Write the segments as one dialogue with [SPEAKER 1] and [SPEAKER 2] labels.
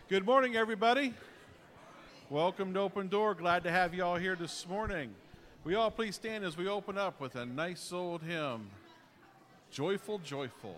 [SPEAKER 1] Good morning, everybody. Welcome to Open Door. Glad to have you all here this morning. Will you all please stand as we open up with a nice old hymn, Joyful, Joyful.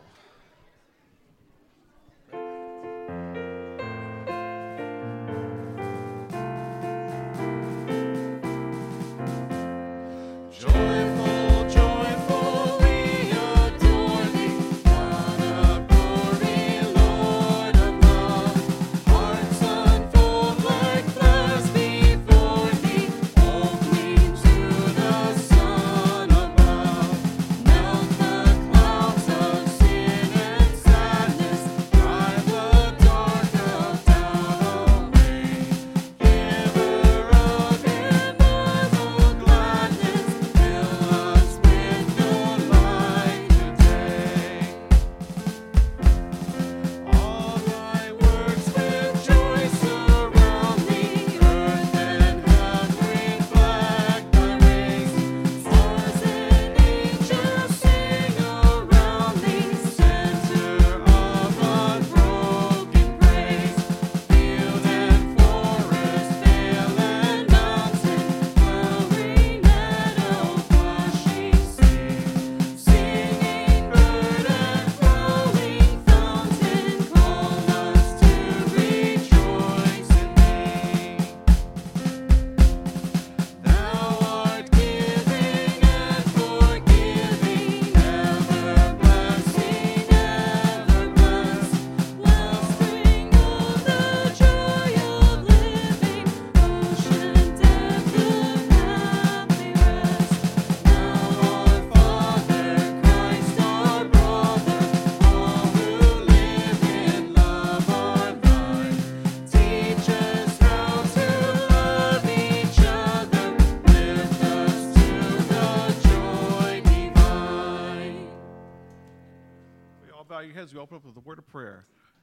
[SPEAKER 1] As we open up with a word of prayer.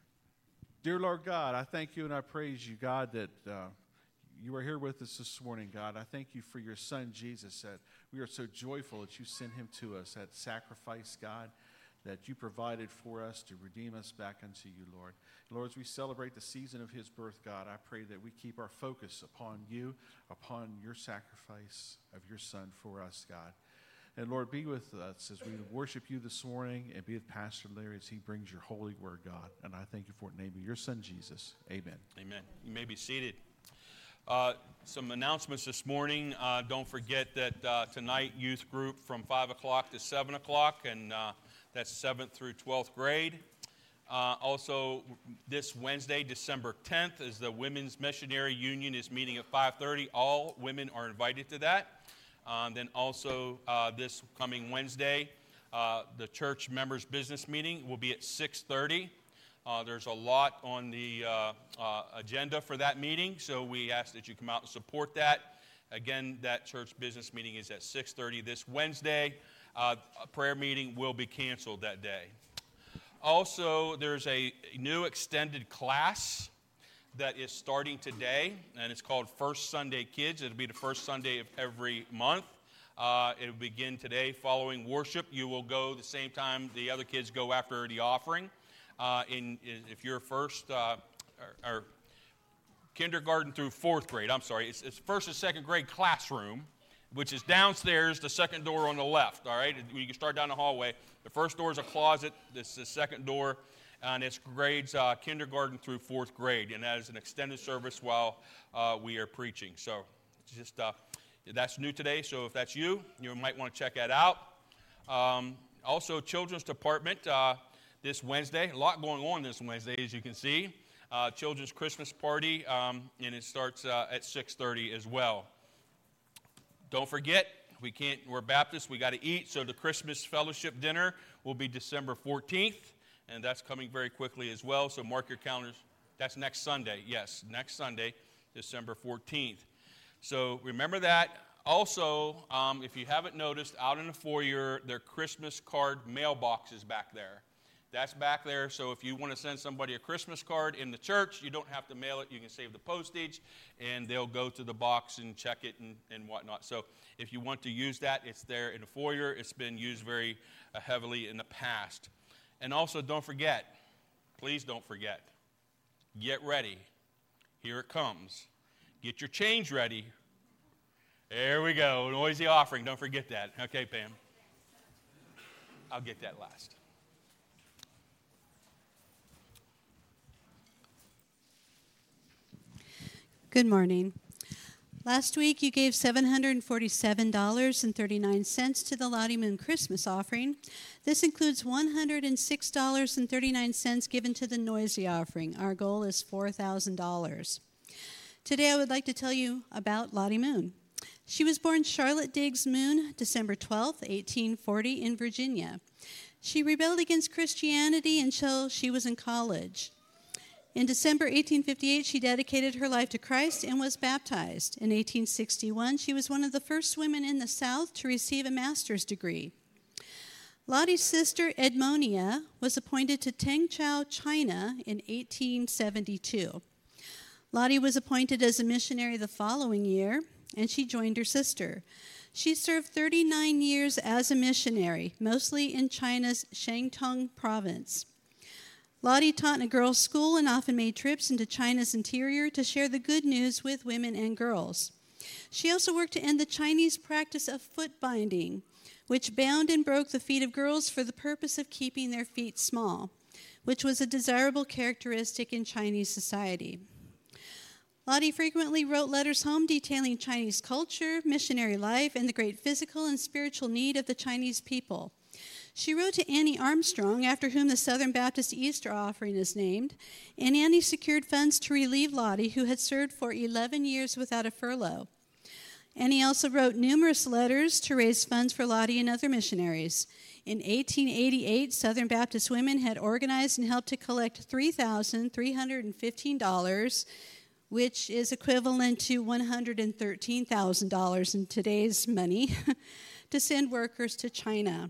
[SPEAKER 1] Dear Lord God, I thank you and I praise you, God, that you are here with us this morning, God. I thank you for your son, Jesus, that we are so joyful that you sent him to us, that sacrifice, God, that you provided for us to redeem us back unto you, Lord. Lord, as we celebrate the season of his birth, God, I pray that we keep our focus upon you, upon your sacrifice of your son for us, God. And Lord, be with us as we worship you this morning, and be with Pastor Larry as he brings your holy word, God. And I thank you for it in the name of your son, Jesus. Amen.
[SPEAKER 2] Amen. You may be seated. Some announcements this morning. Don't forget that tonight, youth group from 5 o'clock to 7 o'clock, and that's 7th through 12th grade. Also, this Wednesday, December 10th, is the Women's Missionary Union is meeting at 5:30. All women are invited to that. Then also this coming Wednesday, the church members' business meeting will be at 6:30. There's a lot on the agenda for that meeting, so we ask that you come out and support that. Again, that church business meeting is at 6:30 this Wednesday. A prayer meeting will be canceled that day. Also, there's a new extended class that is starting today, and it's called First Sunday Kids. It'll be the first Sunday of every month. It'll begin today following worship. You will go the same time the other kids go after the offering. If you're first or kindergarten through 4th grade, it's first and second grade classroom, which is downstairs, the second door on the left, all right? You can start down the hallway. The first door is a closet. This is the second door. And it's grades kindergarten through 4th grade, and that is an extended service while we are preaching. So just that's new today, so if that's you might want to check that out. Also, Children's Department this Wednesday, a lot going on this Wednesday, as you can see. Children's Christmas Party, and it starts at 6:30 as well. Don't forget, we're Baptists, we got to eat, so the Christmas Fellowship Dinner will be December 14th. And that's coming very quickly as well, so mark your calendars. That's next Sunday, yes, next Sunday, December 14th. So remember that. Also, if you haven't noticed, out in the foyer, their Christmas card mailbox is back there. That's back there, so if you want to send somebody a Christmas card in the church, you don't have to mail it. You can save the postage, and they'll go to the box and check it and whatnot. So if you want to use that, it's there in the foyer. It's been used very heavily in the past. And also, don't forget, please don't forget, get ready Here it comes. Get your change ready. There we go. Noisy offering. Don't forget that. Okay, Pam. I'll get that last.
[SPEAKER 3] Good morning. Last week you gave $747.39 to the Lottie Moon Christmas offering. This includes $106.39 given to the Noisy offering. Our goal is $4,000. Today I would like to tell you about Lottie Moon. She was born Charlotte Diggs Moon, December 12, 1840, in Virginia. She rebelled against Christianity until she was in college. In December 1858, she dedicated her life to Christ and was baptized. In 1861, she was one of the first women in the South to receive a master's degree. Lottie's sister, Edmonia, was appointed to Tengchao, China in 1872. Lottie was appointed as a missionary the following year, and she joined her sister. She served 39 years as a missionary, mostly in China's Shantung province. Lottie taught in a girls' school and often made trips into China's interior to share the good news with women and girls. She also worked to end the Chinese practice of foot binding, which bound and broke the feet of girls for the purpose of keeping their feet small, which was a desirable characteristic in Chinese society. Lottie frequently wrote letters home detailing Chinese culture, missionary life, and the great physical and spiritual need of the Chinese people. She wrote to Annie Armstrong, after whom the Southern Baptist Easter offering is named, and Annie secured funds to relieve Lottie, who had served for 11 years without a furlough. Annie also wrote numerous letters to raise funds for Lottie and other missionaries. In 1888, Southern Baptist women had organized and helped to collect $3,315, which is equivalent to $113,000 in today's money, to send workers to China.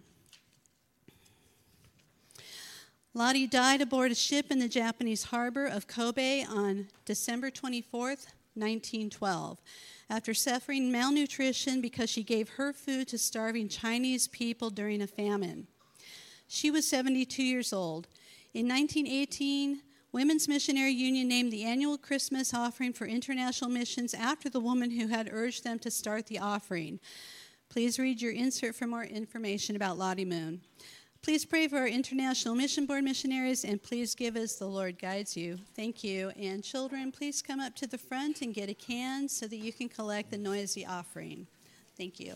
[SPEAKER 3] Lottie died aboard a ship in the Japanese harbor of Kobe on December 24th, 1912, after suffering malnutrition because she gave her food to starving Chinese people during a famine. She was 72 years old. In 1918, Women's Missionary Union named the annual Christmas offering for international missions after the woman who had urged them to start the offering. Please read your insert for more information about Lottie Moon. Please pray for our International Mission Board missionaries, and please give as the Lord guides you. Thank you. And children, please come up to the front and get a can so that you can collect the Noisy offering. Thank you.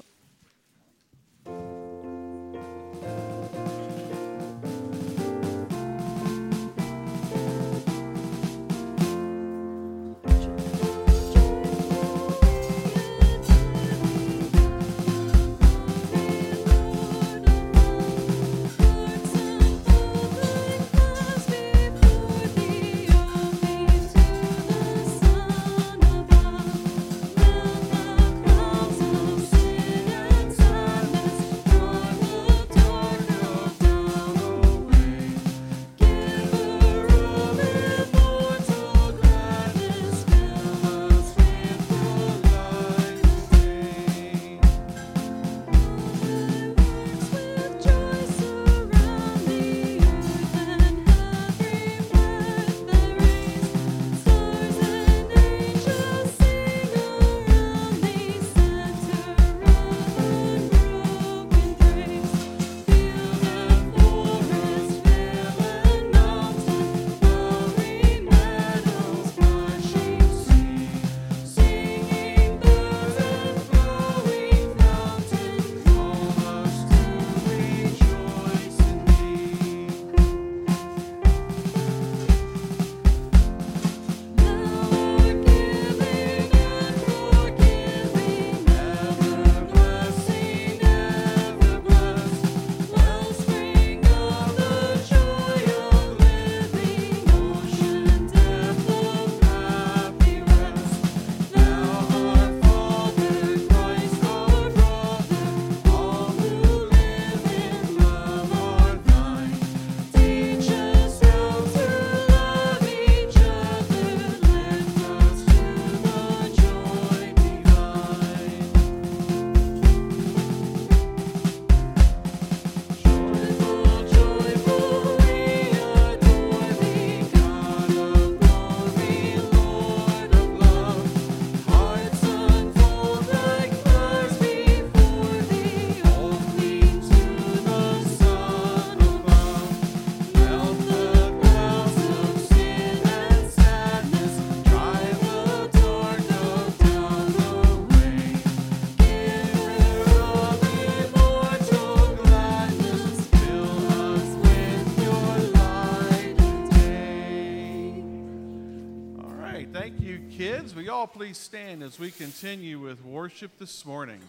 [SPEAKER 1] right. Thank you, kids. Will you all please stand as we continue with worship this morning?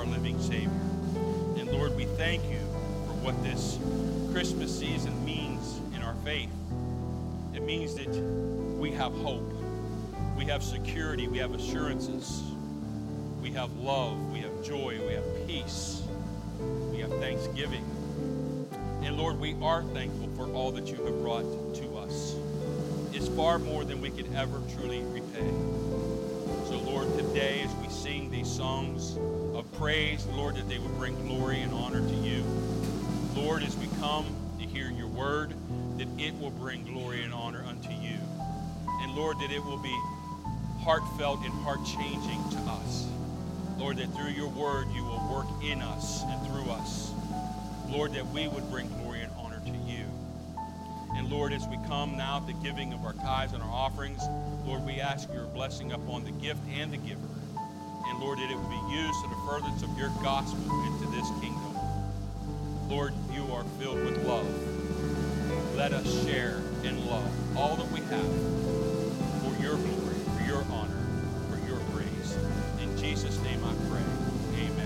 [SPEAKER 2] our living Savior. And Lord, we thank you for what this Christmas season means in our faith. It means that we have hope. We have security. We have assurances. We have love. We have joy. We have peace. We have thanksgiving. And Lord, we are thankful for all that you have brought to us. It's far more than we could ever truly repay. So Lord, today as we sing these songs of praise, Lord, that they would bring glory and honor to you. Lord, as we come to hear your word, that it will bring glory and honor unto you. And Lord, that it will be heartfelt and heart-changing to us. Lord, that through your word you will work in us and through us. Lord, that we would bring glory and honor to you. And Lord, as we come now to giving of our tithes and our offerings, Lord, we ask your blessing upon the gift and the giver. And Lord, that it would be used to the furtherance of your gospel into this kingdom. Lord, you are filled with love. Let us share in love all that we have for your glory, for your honor, for your praise. In Jesus' name I pray. Amen.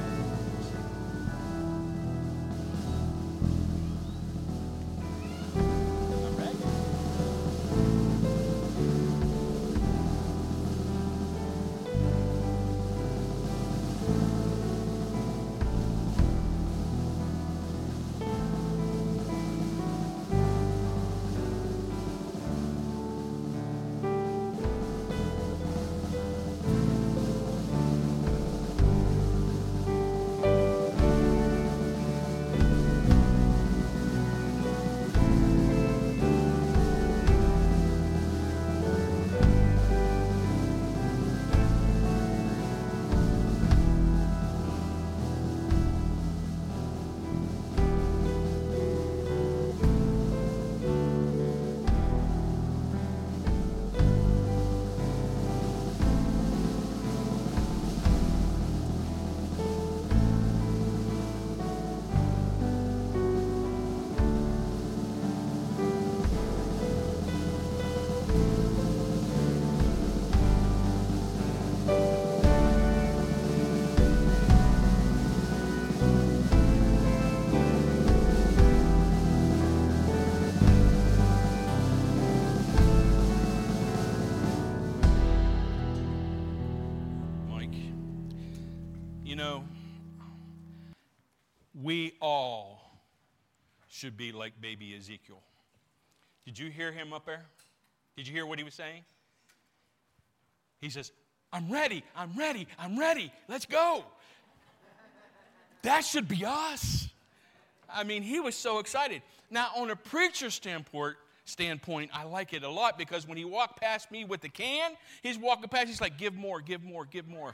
[SPEAKER 2] We all should be like baby Ezekiel. Did you hear him up there? Did you hear what he was saying? He says, I'm ready, I'm ready, I'm ready. Let's go. That should be us. I mean, he was so excited. Now, on a preacher standpoint, I like it a lot because when he walked past me with the can, he's walking past, he's like, give more, give more, give more.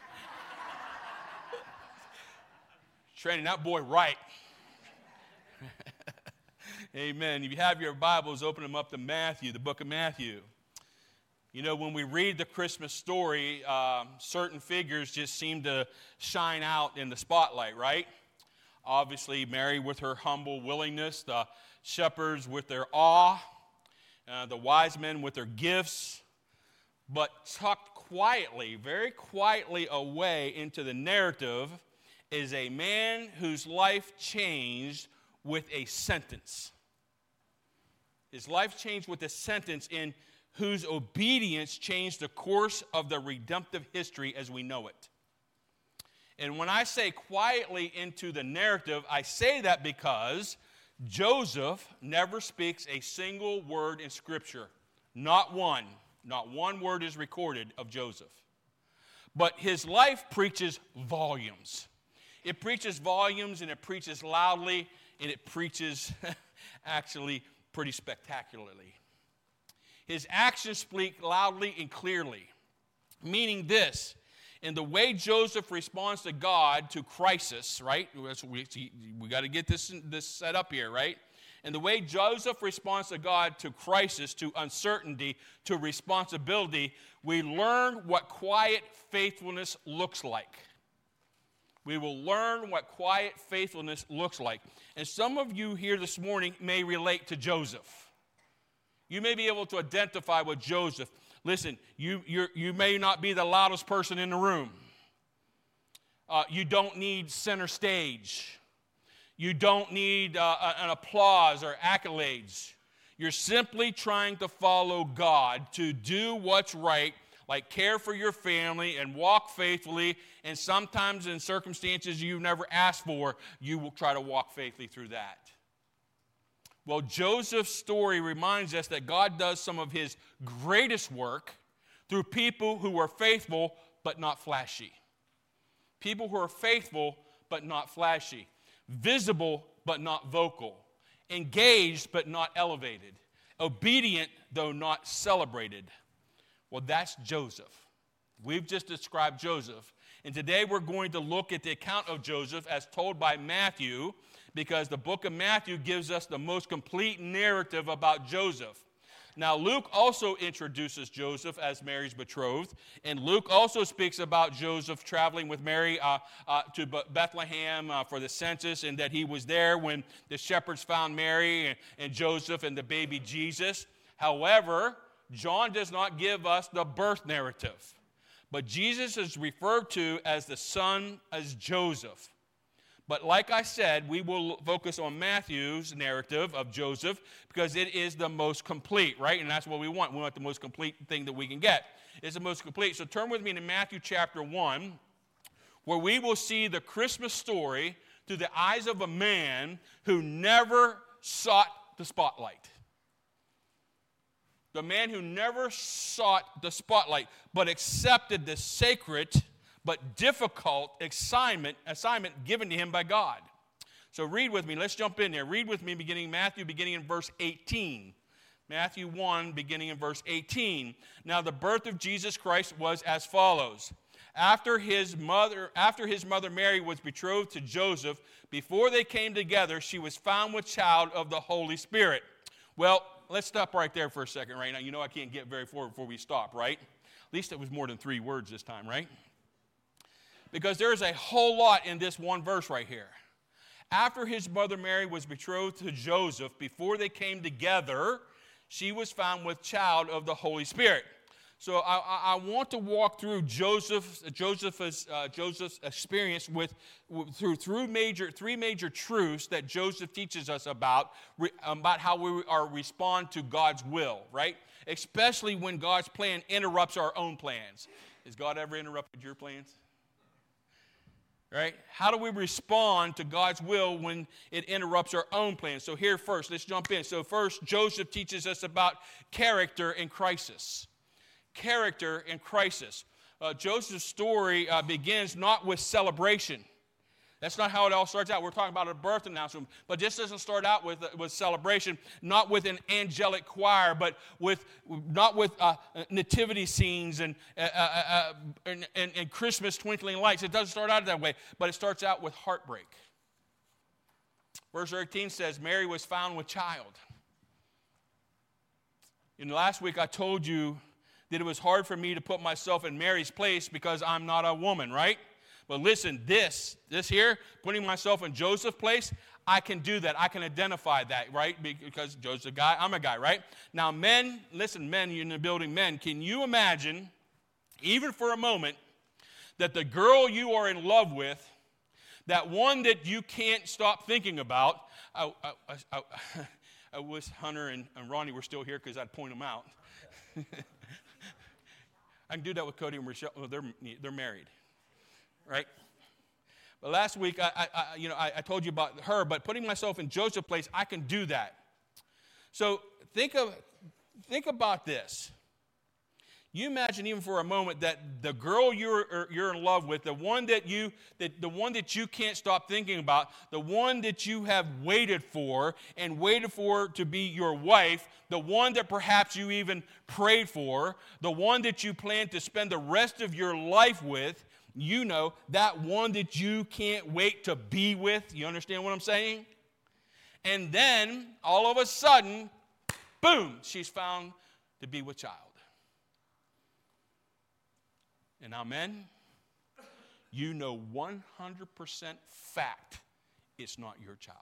[SPEAKER 2] Training that boy right. Amen. If you have your Bibles, open them up to Matthew, the book of Matthew. You know, when we read the Christmas story, certain figures just seem to shine out in the spotlight, right? Obviously, Mary with her humble willingness, the shepherds with their awe, the wise men with their gifts, but tucked quietly, very quietly away into the narrative is a man whose life changed with a sentence. His life changed with a sentence in whose obedience changed the course of the redemptive history as we know it. And when I say quietly into the narrative, I say that because Joseph never speaks a single word in Scripture. Not one. Not one word is recorded of Joseph. But his life preaches volumes. It preaches volumes, and it preaches loudly, and it preaches actually pretty spectacularly. His actions speak loudly and clearly, meaning this: in the way Joseph responds to God to crisis, right? We got to get this set up here, right? And the way Joseph responds to God to crisis, to uncertainty, to responsibility, we learn what quiet faithfulness looks like. We will learn what quiet faithfulness looks like. And some of you here this morning may relate to Joseph. You may be able to identify with Joseph. Listen, you may not be the loudest person in the room, You don't need center stage. You don't need an applause or accolades. You're simply trying to follow God, to do what's right, like care for your family and walk faithfully, and sometimes in circumstances you've never asked for, you will try to walk faithfully through that. Well, Joseph's story reminds us that God does some of his greatest work through people who are faithful but not flashy. People who are faithful but not flashy. Visible but not vocal. Engaged but not elevated. Obedient though not celebrated. Well, that's Joseph. We've just described Joseph. And today we're going to look at the account of Joseph as told by Matthew, because the book of Matthew gives us the most complete narrative about Joseph. Now, Luke also introduces Joseph as Mary's betrothed, and Luke also speaks about Joseph traveling with Mary to Bethlehem for the census, and that he was there when the shepherds found Mary and Joseph and the baby Jesus. However, John does not give us the birth narrative, but Jesus is referred to as the son as Joseph. But like I said, we will focus on Matthew's narrative of Joseph because it is the most complete, right? And that's what we want. We want the most complete thing that we can get. It's the most complete. So turn with me to Matthew chapter 1, where we will see the Christmas story through the eyes of a man who never sought the spotlight. The man who never sought the spotlight, but accepted the sacred but difficult assignment given to him by God. So read with me. Let's jump in there. Read with me Matthew beginning in verse 18. Matthew 1 beginning in verse 18. Now the birth of Jesus Christ was as follows. After his mother Mary was betrothed to Joseph, before they came together, she was found with child of the Holy Spirit. Well, let's stop right there for a second right now. You know I can't get very forward before we stop, right? At least it was more than 3 words this time, right? Because there is a whole lot in this one verse right here. After his mother Mary was betrothed to Joseph, before they came together, she was found with child of the Holy Spirit. So I want to walk through Joseph's experience through three major truths that Joseph teaches us about how we are respond to God's will, right? Especially when God's plan interrupts our own plans. Has God ever interrupted your plans? Right? How do we respond to God's will when it interrupts our own plans? So here first, let's jump in. So first, Joseph teaches us about character in crisis. Character in crisis. Joseph's story begins not with celebration. That's not how it all starts out. We're talking about a birth announcement, but this doesn't start out with celebration, not with an angelic choir, but not with nativity scenes and Christmas twinkling lights. It doesn't start out that way, but it starts out with heartbreak. Verse 13 says, Mary was found with child. Last week I told you that it was hard for me to put myself in Mary's place because I'm not a woman, right? But listen, this here, putting myself in Joseph's place, I can do that. I can identify that, right? Because Joseph's a guy, I'm a guy, right? Now, men, listen, men, you're in the building, men, can you imagine, even for a moment, that the girl you are in love with, that one that you can't stop thinking about, I wish Hunter and Ronnie were still here because I'd point them out. I can do that with Cody and Rochelle. Oh, they're married. Right? But last week, I told you about her, but putting myself in Joseph's place, I can do that. So think about this. You imagine even for a moment that the girl you're in love with, the one that you can't stop thinking about, the one that you have waited for to be your wife, the one that perhaps you even prayed for, the one that you plan to spend the rest of your life with, that one that you can't wait to be with. You understand what I'm saying? And then, all of a sudden, boom, she's found to be with child. And now, men, 100% fact it's not your child.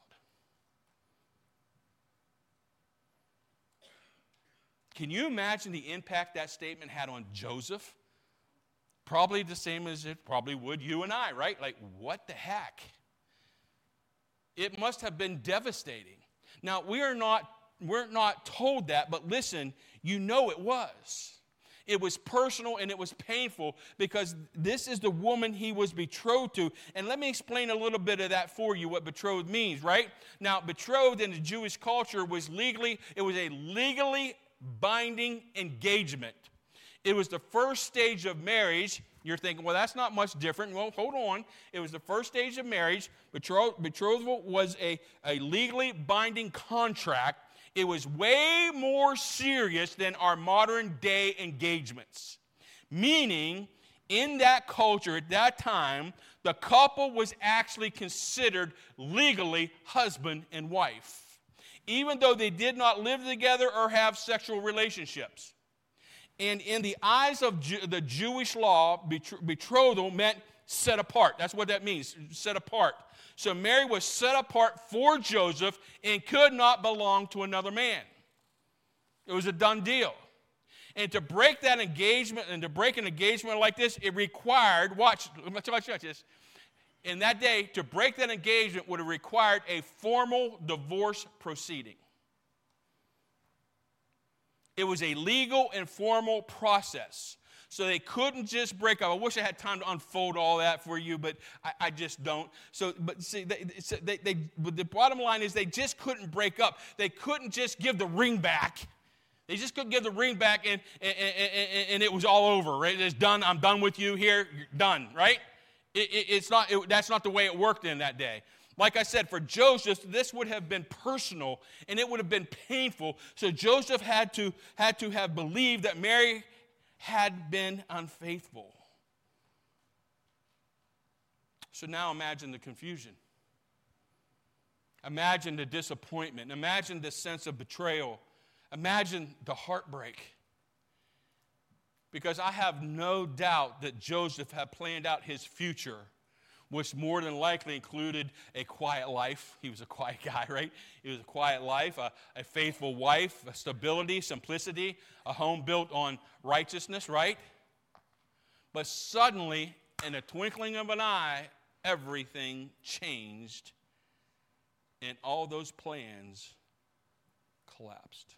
[SPEAKER 2] Can you imagine the impact that statement had on Joseph? Probably the same as it probably would you and I, right? Like, what the heck? It must have been devastating. Now, we're not told that, but listen, you know it was. It was personal and it was painful because this is the woman he was betrothed to. And let me explain a little bit of that for you, what betrothed means, right? Now, betrothed in the Jewish culture was a legally binding engagement. It was the first stage of marriage. You're thinking, well, that's not much different. Well, hold on. It was the first stage of marriage. Betrothal was a legally binding contract. It was way more serious than our modern day engagements. Meaning, in that culture at that time, the couple was actually considered legally husband and wife, even though they did not live together or have sexual relationships. And in the eyes of the Jewish law, betrothal meant set apart. That's what that means, set apart. So Mary was set apart for Joseph and could not belong to another man. It was a done deal. And to break that engagement and to break an engagement like this, it required, watch this. In that day, to break that engagement would have required a formal divorce proceeding. It was a legal and formal process. So they couldn't just break up. I wish I had time to unfold all that for you, but I just don't. But the bottom line is they just couldn't break up. They couldn't just give the ring back. They just couldn't give the ring back and it was all over, right? It's done. I'm done with you here. You're done, right? That's not the way it worked in that day. Like I said, for Joseph, this would have been personal and it would have been painful. So Joseph had to have believed that Mary had been unfaithful. So now imagine the confusion. Imagine the disappointment. Imagine the sense of betrayal. Imagine the heartbreak. Because I have no doubt that Joseph had planned out his future, which more than likely included a quiet life. He was a quiet guy, right? He was a quiet life, a faithful wife, a stability, simplicity, a home built on righteousness, right? But suddenly, in a twinkling of an eye, everything changed, and all those plans collapsed.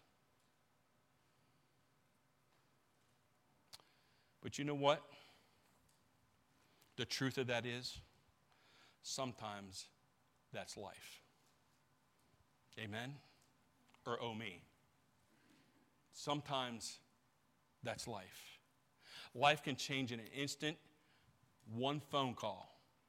[SPEAKER 2] But you know what? The truth of that is, sometimes that's life. Amen? Or oh me. Sometimes that's life. Life can change in an instant. One phone call.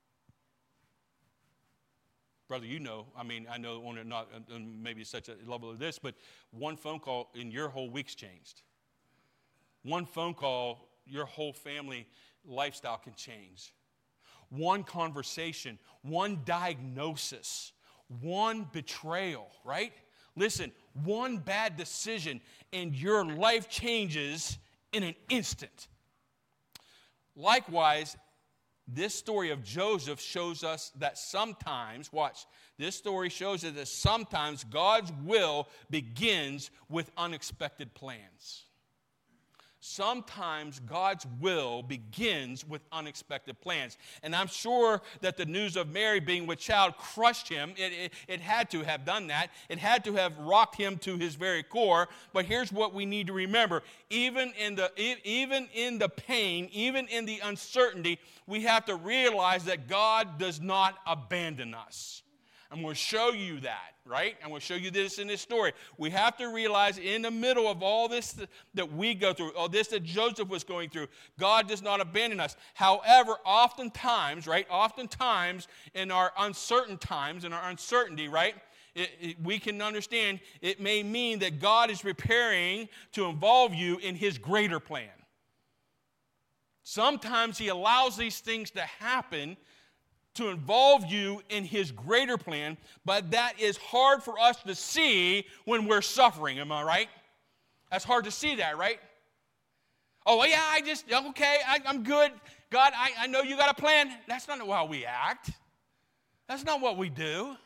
[SPEAKER 2] Brother, you know, I know on not maybe such a level of this, but one phone call and your whole week's changed. One phone call, your whole family lifestyle can change. One conversation, one diagnosis, one betrayal, right? Listen, one bad decision and your life changes in an instant. Likewise, this story of Joseph shows us that sometimes, watch, this story shows us that sometimes God's will begins with unexpected plans. Sometimes God's will begins with unexpected plans. And I'm sure that the news of Mary being with child crushed him. It had to have done that. It had to have rocked him to his very core. But here's what we need to remember. Even in the pain, even in the uncertainty, we have to realize that God does not abandon us. I'm going to show you that, right? I'm going to show you this in this story. We have to realize in the middle of all this that we go through, all this that Joseph was going through, God does not abandon us. However, oftentimes, right, in our uncertain times, in our uncertainty, right, we can understand it may mean that God is preparing to involve you in His greater plan. Sometimes He allows these things to happen to involve you in His greater plan, but that is hard for us to see when we're suffering. Am I right? That's hard to see that, right? Oh, yeah, I'm good. God, I know you got a plan. That's not how we act. That's not what we do.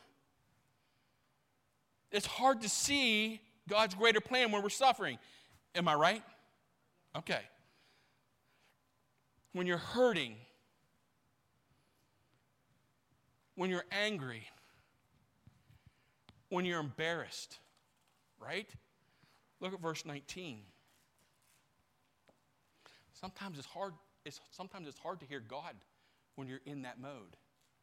[SPEAKER 2] It's hard to see God's greater plan when we're suffering. Am I right? Okay. when you're hurting, when you're angry, when you're embarrassed, right? Look at verse 19. Sometimes it's hard to hear God when you're in that mode.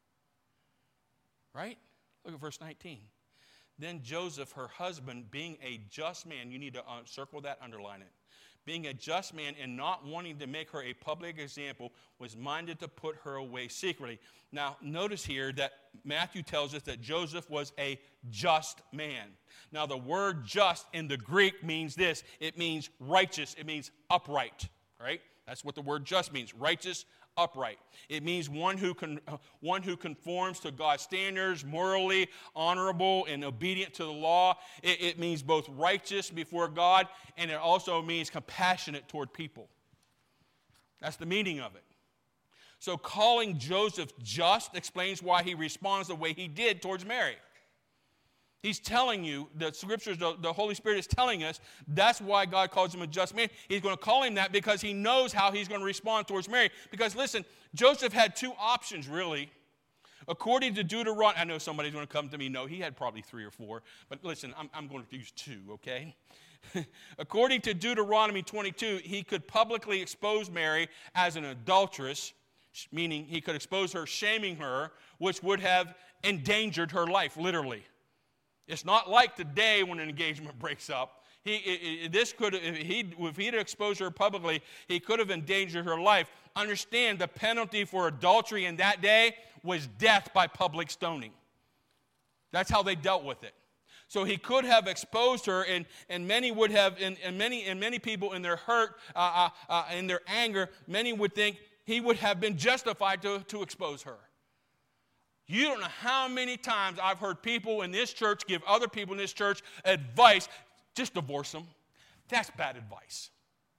[SPEAKER 2] Right? Look at verse 19. Then Joseph, her husband, being a just man, you need to circle that, underline it. Being a just man and not wanting to make her a public example, was minded to put her away secretly. Now, notice here that Matthew tells us that Joseph was a just man. Now, the word just in the Greek means this. It means righteous. It means upright, right? That's what the word just means, righteous, upright. It means one who conforms to God's standards, morally honorable and obedient to the law. It means both righteous before God, and it also means compassionate toward people. That's the meaning of it. So calling Joseph just explains why he responds the way he did towards Mary. He's telling you, the scriptures, the Holy Spirit is telling us, that's why God calls him a just man. He's going to call him that because he knows how he's going to respond towards Mary. Because listen, Joseph had two options, really. According to Deuteronomy, I know somebody's going to come to me, no, he had probably 3 or 4. But listen, I'm going to use 2, okay? According to Deuteronomy 22, he could publicly expose Mary as an adulteress, meaning he could expose her, shaming her, which would have endangered her life, literally. It's not like today when an engagement breaks up. If he'd exposed her publicly, he could have endangered her life. Understand, the penalty for adultery in that day was death by public stoning. That's how they dealt with it. So he could have exposed her, and many would have, and many people in their hurt, in their anger, many would think he would have been justified to expose her. You don't know how many times I've heard people in this church give other people in this church advice, just divorce them. That's bad advice.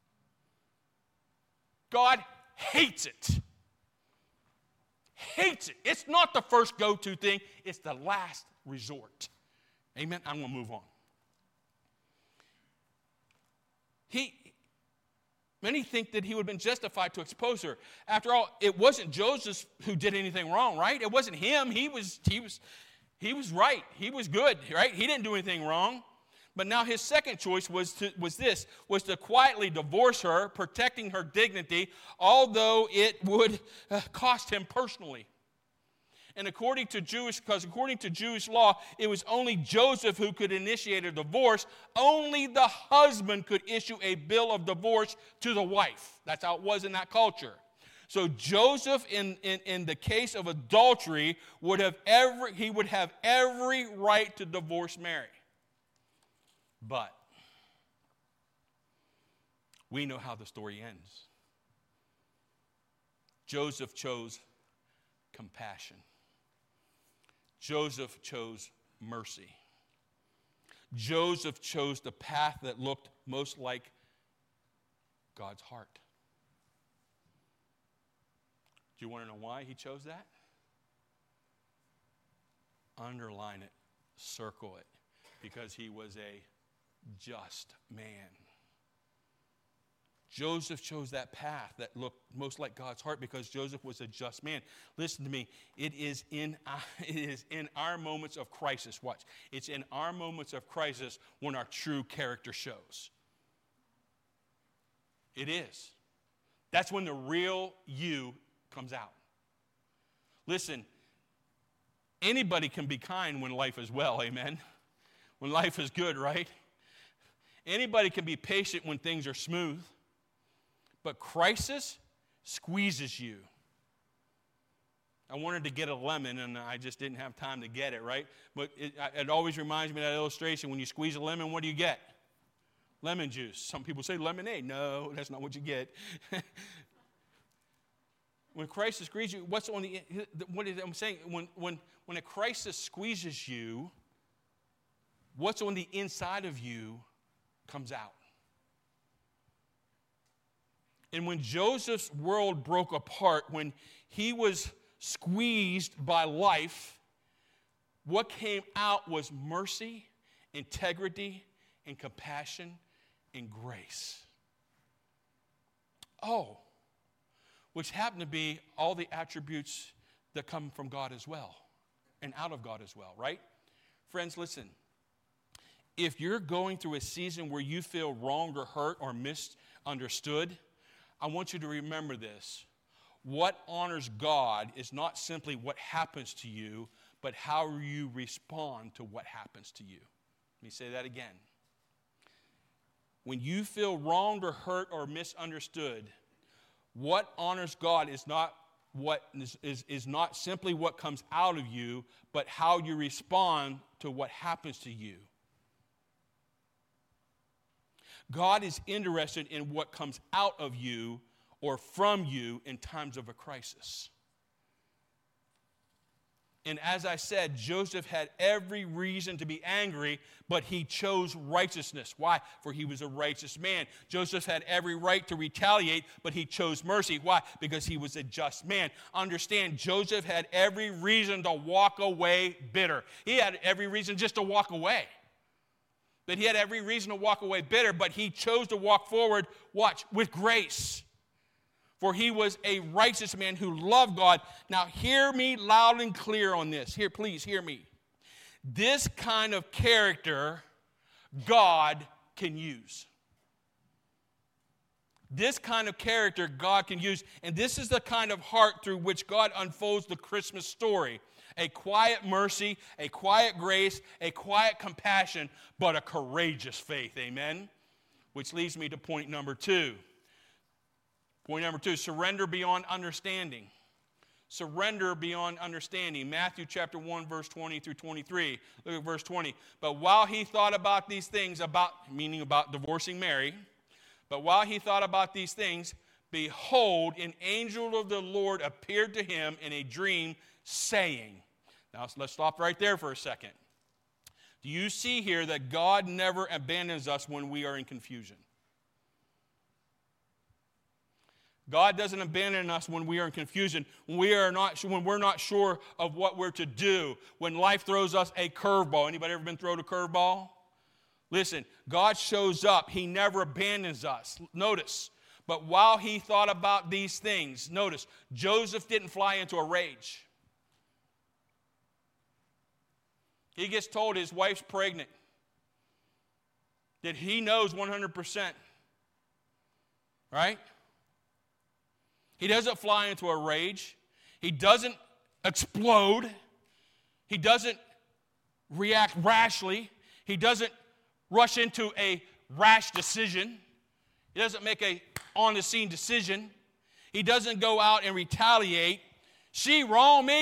[SPEAKER 2] God hates it. Hates it. It's not the first go-to thing. It's the last resort. Amen? I'm going to move on. Many think that he would have been justified to expose her. After all, it wasn't Joseph who did anything wrong, right? It wasn't him. He was right. He was good, right? He didn't do anything wrong. But now his second choice was to quietly divorce her, protecting her dignity, although it would cost him personally. And according to Jewish law, it was only Joseph who could initiate a divorce. Only the husband could issue a bill of divorce to the wife. That's how it was in that culture. So Joseph, in the case of adultery, would have every right to divorce Mary. But we know how the story ends. Joseph chose compassion. Joseph chose mercy. Joseph chose the path that looked most like God's heart. Do you want to know why he chose that? Underline it, circle it, because he was a just man. Joseph chose that path that looked most like God's heart because Joseph was a just man. Listen to me. It is in our moments of crisis. Watch. It's in our moments of crisis when our true character shows. It is. That's when the real you comes out. Listen, anybody can be kind when life is well, amen? When life is good, right? Anybody can be patient when things are smooth. But crisis squeezes you. I wanted to get a lemon, and I just didn't have time to get it, right? But it always reminds me of that illustration. When you squeeze a lemon, what do you get? Lemon juice. Some people say lemonade. No, that's not what you get. When crisis squeezes you, what is I'm saying? When a crisis squeezes you, what's on the inside of you comes out. And when Joseph's world broke apart, when he was squeezed by life, what came out was mercy, integrity, and compassion and grace. Oh, which happen to be all the attributes that come from God as well and out of God as well, right? Friends, listen. If you're going through a season where you feel wronged or hurt or misunderstood, I want you to remember this. What honors God is not simply what happens to you, but how you respond to what happens to you. Let me say that again. When you feel wronged or hurt or misunderstood, what honors God is not simply what comes out of you, but how you respond to what happens to you. God is interested in what comes out of you or from you in times of a crisis. And as I said, Joseph had every reason to be angry, but he chose righteousness. Why? For he was a righteous man. Joseph had every right to retaliate, but he chose mercy. Why? Because he was a just man. Understand, Joseph had every reason to walk away bitter. He had every reason just to walk away. But he had every reason to walk away bitter, but he chose to walk forward, watch, with grace. For he was a righteous man who loved God. Now hear me loud and clear on this. Here, please hear me. This kind of character God can use. This kind of character God can use. And this is the kind of heart through which God unfolds the Christmas story. A quiet mercy, a quiet grace, a quiet compassion, but a courageous faith. Amen? Which leads me to point number 2. Point number 2, surrender beyond understanding. Surrender beyond understanding. Matthew chapter 1, verse 20 through 23. Look at verse 20. But while he thought about these things, meaning about divorcing Mary, but while he thought about these things, behold, an angel of the Lord appeared to him in a dream, saying. Now let's stop right there for a second. Do you see here that God never abandons us when we are in confusion? God doesn't abandon us when we are in confusion, when we're not sure of what we're to do, when life throws us a curveball. Anybody ever been thrown a curveball? Listen, God shows up. He never abandons us. Notice, but while he thought about these things, notice, Joseph didn't fly into a rage. He gets told his wife's pregnant, that he knows 100%. Right? He doesn't fly into a rage. He doesn't explode. He doesn't react rashly. He doesn't rush into a rash decision. He doesn't make a on-the-scene decision. He doesn't go out and retaliate. She wronged me,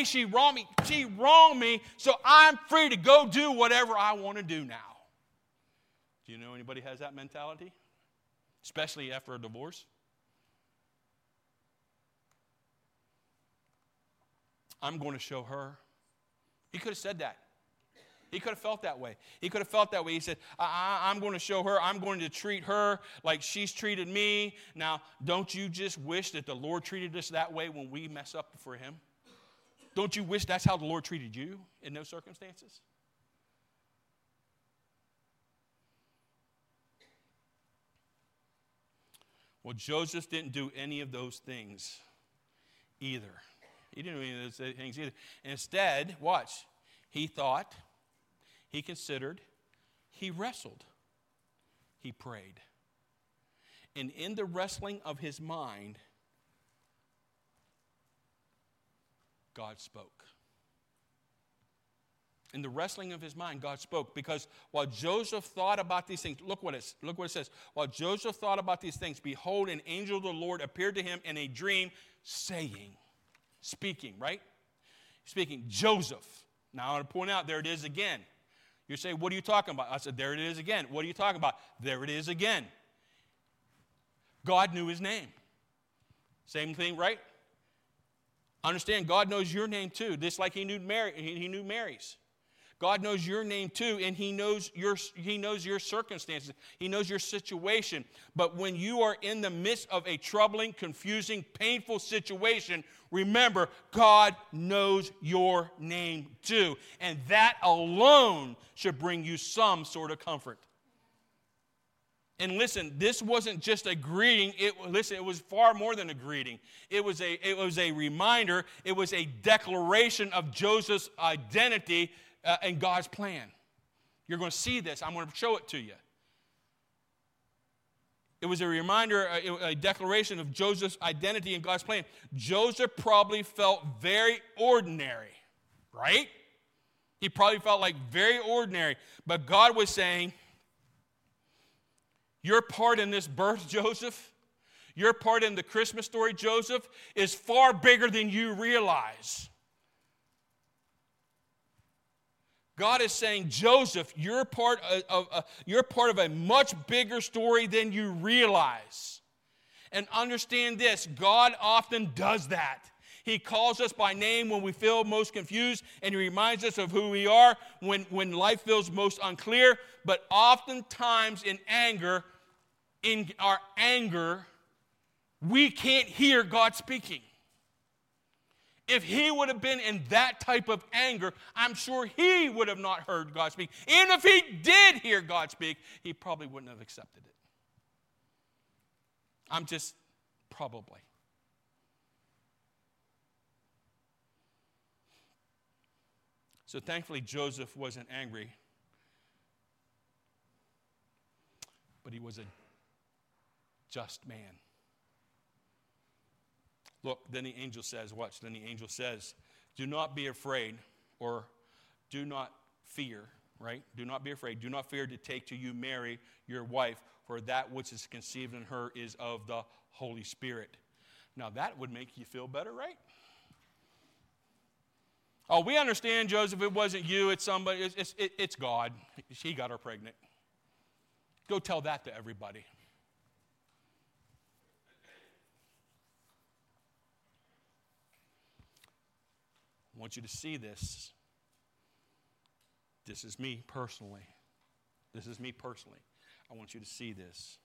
[SPEAKER 2] so I'm free to go do whatever I want to do now. Do you know anybody has that mentality? Especially after a divorce? I'm going to show her. He could have said that. He could have felt that way. He could have felt that way. He said, I'm going to show her. I'm going to treat her like she's treated me. Now, don't you just wish that the Lord treated us that way when we mess up for him? Don't you wish that's how the Lord treated you in those circumstances? Well, Joseph didn't do any of those things either. He didn't do any of those things either. Instead, watch, he thought, he considered, he wrestled, he prayed. And in the wrestling of his mind, God spoke. In the wrestling of his mind, God spoke. Because while Joseph thought about these things, look what it says. While Joseph thought about these things, behold, an angel of the Lord appeared to him in a dream, saying, speaking, right? Speaking, Joseph. Now I want to point out, there it is again. You say, what are you talking about? I said, there it is again. What are you talking about? There it is again. God knew his name. Same thing, right? Understand, God knows your name too, just like he knew Mary's. God knows your name too, and he knows your circumstances. He knows your situation. But when you are in the midst of a troubling, confusing, painful situation, remember, God knows your name too. And that alone should bring you some sort of comfort. And listen, this wasn't just a greeting. It was far more than a greeting. It was a reminder. It was a declaration of Joseph's identity and God's plan. You're going to see this. I'm going to show it to you. It was a reminder, a declaration of Joseph's identity and God's plan. Joseph probably felt very ordinary, right? He probably felt like very ordinary. But God was saying, your part in this birth, Joseph, your part in the Christmas story, Joseph, is far bigger than you realize. God is saying, Joseph, you're part of a much bigger story than you realize. And understand this, God often does that. He calls us by name when we feel most confused, and He reminds us of who we are when life feels most unclear. But oftentimes in our anger, we can't hear God speaking. If He would have been in that type of anger, I'm sure He would have not heard God speak. And if He did hear God speak, He probably wouldn't have accepted it. I'm just probably. So thankfully, Joseph wasn't angry, but he was a just man. Look, then the angel says, watch, then the angel says, do not be afraid, or do not fear, right? Do not be afraid. Do not fear to take to you Mary, your wife, for that which is conceived in her is of the Holy Spirit. Now that would make you feel better, right? Oh, we understand, Joseph, it wasn't you, it's somebody, it's God. He got her pregnant. Go tell that to everybody. I want you to see this. This is me personally. I want you to see this.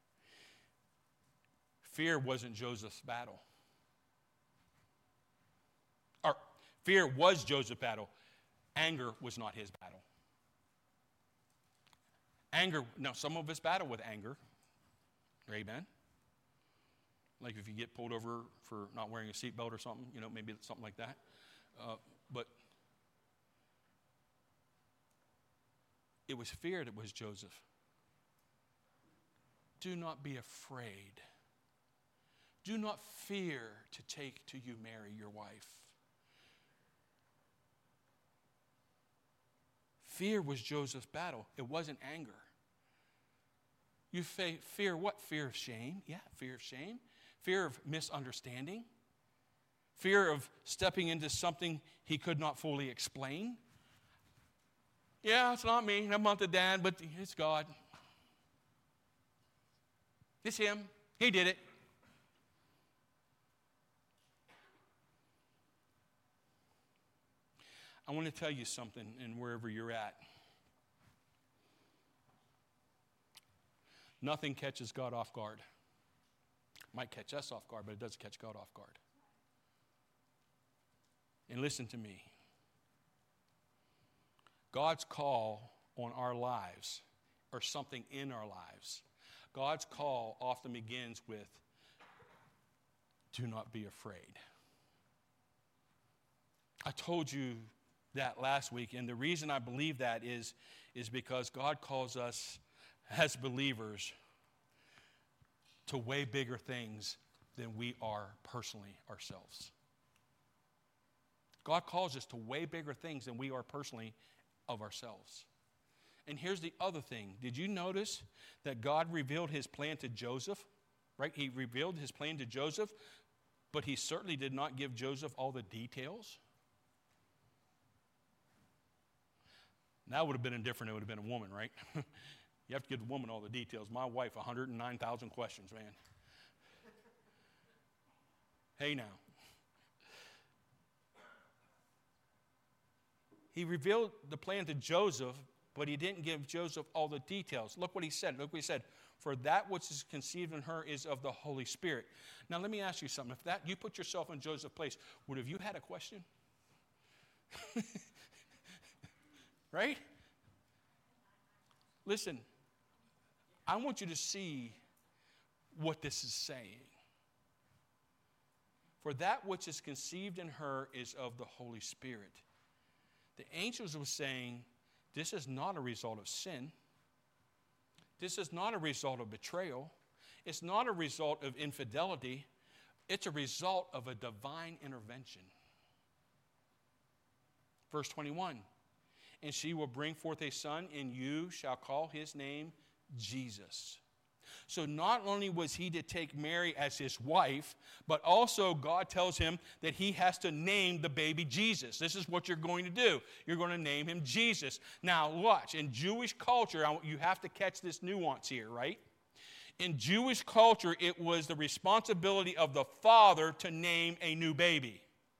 [SPEAKER 2] Fear wasn't Joseph's battle. Fear was Joseph's battle. Anger was not his battle. Now some of us battle with anger. Amen. Like if you get pulled over for not wearing a seatbelt or something, maybe something like that. But it was fear that was Joseph. Do not be afraid. Do not fear to take to you Mary, your wife. Fear was Joseph's battle. It wasn't anger. You fear what? Fear of shame. Yeah, fear of shame. Fear of misunderstanding. Fear of stepping into something he could not fully explain. Yeah, it's not me. I'm not the dad, but it's God. It's Him. He did it. I want to tell you something, and wherever you're at. Nothing catches God off guard. Might catch us off guard, but it doesn't catch God off guard. And listen to me. God's call on our lives, or something in our lives, God's call often begins with, do not be afraid. I told you that last week, and the reason I believe that is because God calls us as believers to way bigger things than we are personally ourselves. God calls us to way bigger things than we are personally of ourselves. And here's the other thing. Did you notice that God revealed His plan to Joseph? Right? He revealed His plan to Joseph, but He certainly did not give Joseph all the details. That would have been different. It would have been a woman, right? You have to give the woman all the details. My wife, 109,000 questions, man. Hey, now. He revealed the plan to Joseph, but He didn't give Joseph all the details. Look what He said. For that which is conceived in her is of the Holy Spirit. Now, let me ask you something. If you put yourself in Joseph's place, would have you had a question? Right? Listen, I want you to see what this is saying. For that which is conceived in her is of the Holy Spirit. The angels were saying, this is not a result of sin. This is not a result of betrayal. It's not a result of infidelity. It's a result of a divine intervention. Verse 21, and she will bring forth a son, and you shall call his name Jesus. So not only was he to take Mary as his wife, but also God tells him that he has to name the baby Jesus. This is what you're going to do. You're going to name him Jesus. Now watch, in Jewish culture, you have to catch this nuance here, right? In Jewish culture, it was the responsibility of the father to name a new baby.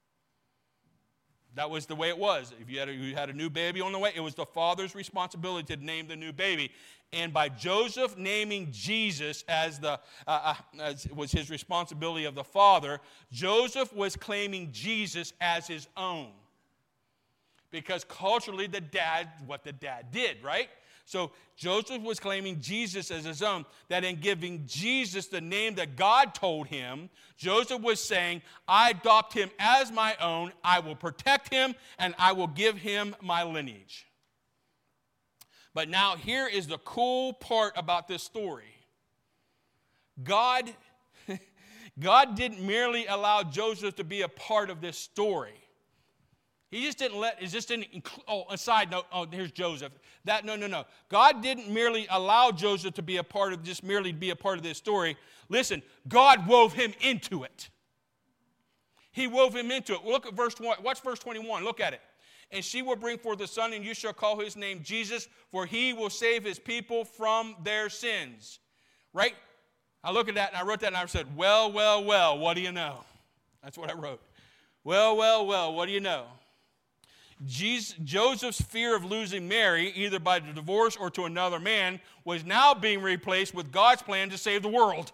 [SPEAKER 2] That was the way it was. If you had a new baby on the way, it was the father's responsibility to name the new baby. And by Joseph naming Jesus as was his responsibility of the father, Joseph was claiming Jesus as his own. Because culturally, what the dad did, right? So Joseph was claiming Jesus as his own, that in giving Jesus the name that God told him, Joseph was saying, I adopt him as my own, I will protect him, and I will give him my lineage. But now here is the cool part about this story. God didn't merely allow Joseph to be a part of this story. He just didn't a side note, here's Joseph. No. God didn't merely allow Joseph to be a part of, just merely be a part of this story. Listen, God wove him into it. He wove him into it. Look at watch verse 21. Look at it. And she will bring forth a son, and you shall call his name Jesus, for he will save his people from their sins. Right? I look at that, and I wrote that, and I said, well, what do you know? That's what I wrote. Well, what do you know? Joseph's fear of losing Mary, either by the divorce or to another man, was now being replaced with God's plan to save the world.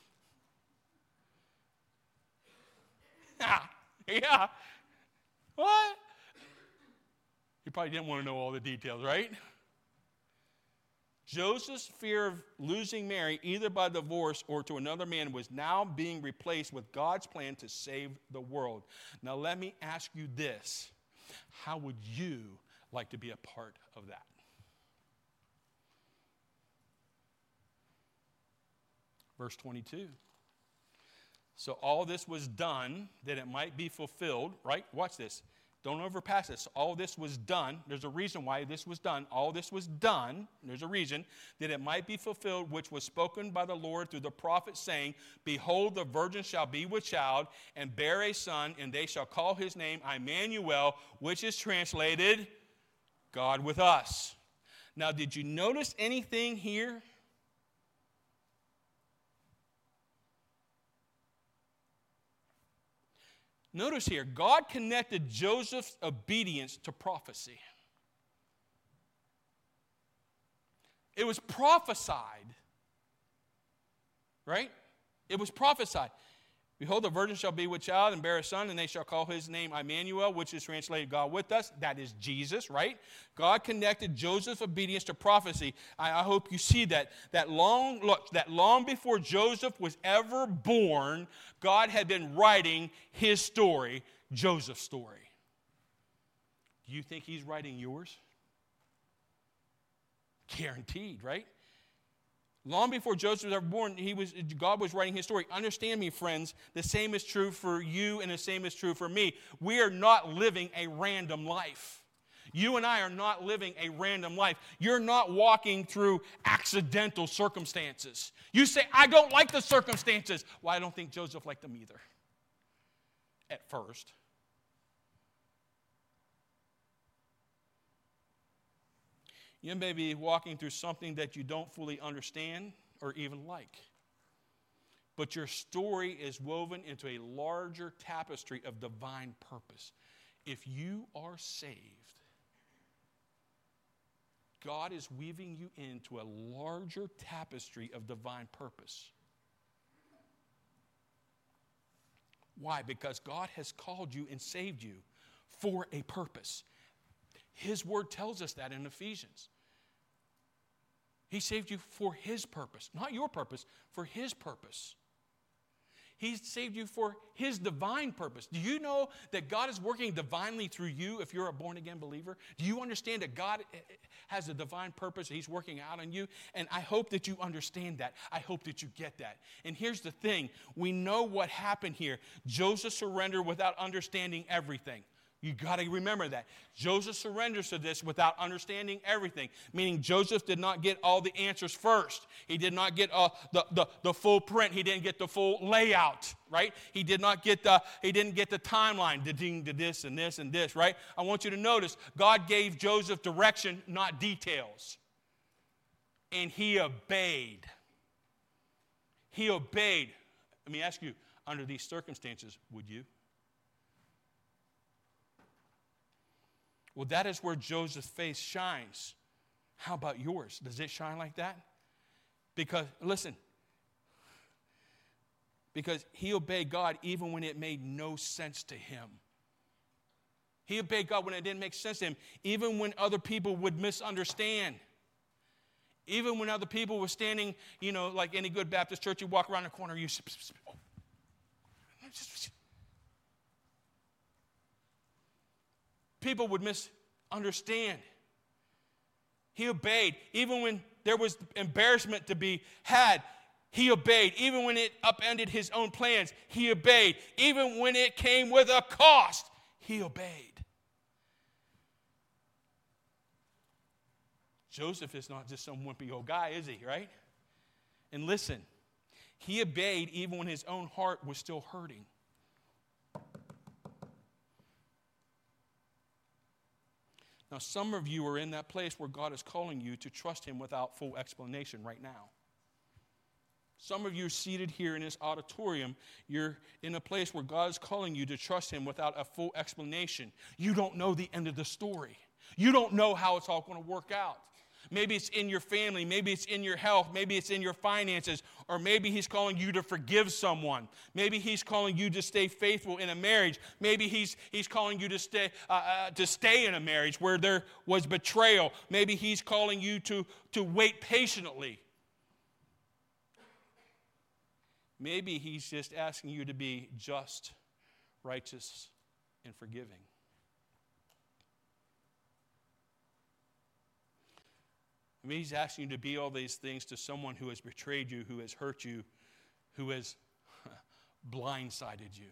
[SPEAKER 2] Yeah. What? You probably didn't want to know all the details, right? Joseph's fear of losing Mary, either by divorce or to another man, was now being replaced with God's plan to save the world. Now let me ask you this. How would you like to be a part of that? Verse 22. So all this was done that it might be fulfilled, right? Watch this. Don't overpass this. All this was done. There's a reason why this was done. All this was done. There's a reason that it might be fulfilled, which was spoken by the Lord through the prophet, saying, behold, the virgin shall be with child and bear a son, and they shall call his name Emmanuel, which is translated, God with us. Now, did you notice anything here? Notice here, God connected Joseph's obedience to prophecy. It was prophesied, right? It was prophesied. Behold, the virgin shall be with child and bear a son, and they shall call his name Emmanuel, which is translated God with us. That is Jesus, right? God connected Joseph's obedience to prophecy. I hope you see that. That long before Joseph was ever born, God had been writing his story, Joseph's story. Do you think he's writing yours? Guaranteed, right? Long before Joseph was ever born, God was writing his story. Understand me, friends, the same is true for you and the same is true for me. We are not living a random life. You and I are not living a random life. You're not walking through accidental circumstances. You say, I don't like the circumstances. Well, I don't think Joseph liked them either. At first. You may be walking through something that you don't fully understand or even like. But your story is woven into a larger tapestry of divine purpose. If you are saved, God is weaving you into a larger tapestry of divine purpose. Why? Because God has called you and saved you for a purpose. His word tells us that in Ephesians. He saved you for His purpose. Not your purpose, for His purpose. He saved you for His divine purpose. Do you know that God is working divinely through you if you're a born-again believer? Do you understand that God has a divine purpose He's working out on you? And I hope that you understand that. I hope that you get that. And here's the thing. We know what happened here. Joseph surrendered without understanding everything. You got to remember that. Joseph surrenders to this without understanding everything, meaning Joseph did not get all the answers first. He did not get the full print. He didn't get the full layout, right? He didn't get the timeline, the this and this and this, right? I want you to notice God gave Joseph direction, not details. And he obeyed. He obeyed. Let me ask you, under these circumstances, would you? Well, that is where Joseph's face shines. How about yours? Does it shine like that? Because, listen, because he obeyed God even when it made no sense to him. He obeyed God when it didn't make sense to him, even when other people would misunderstand. Even when other people were standing, like any good Baptist church, you walk around the corner, you people would misunderstand. He obeyed. Even when there was embarrassment to be had, he obeyed. Even when it upended his own plans, he obeyed. Even when it came with a cost, he obeyed. Joseph is not just some wimpy old guy, is he, right? And listen, he obeyed even when his own heart was still hurting. Now, some of you are in that place where God is calling you to trust Him without full explanation right now. Some of you are seated here in this auditorium. You're in a place where God is calling you to trust Him without a full explanation. You don't know the end of the story. You don't know how it's all going to work out. Maybe it's in your family. Maybe it's in your health. Maybe it's in your finances. Or maybe He's calling you to forgive someone. Maybe He's calling you to stay faithful in a marriage. Maybe He's calling you to stay in a marriage where there was betrayal. Maybe He's calling you to wait patiently. Maybe He's just asking you to be just, righteous, and forgiving. Maybe He's asking you to be all these things to someone who has betrayed you, who has hurt you, who has blindsided you.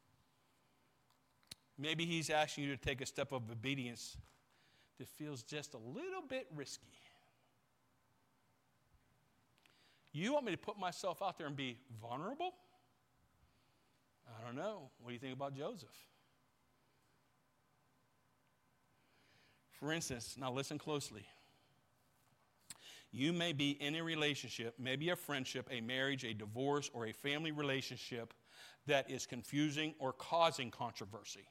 [SPEAKER 2] Maybe He's asking you to take a step of obedience that feels just a little bit risky. You want me to put myself out there and be vulnerable? I don't know. What do you think about Joseph? For instance, now listen closely. You may be in a relationship, maybe a friendship, a marriage, a divorce, or a family relationship that is confusing or causing controversy.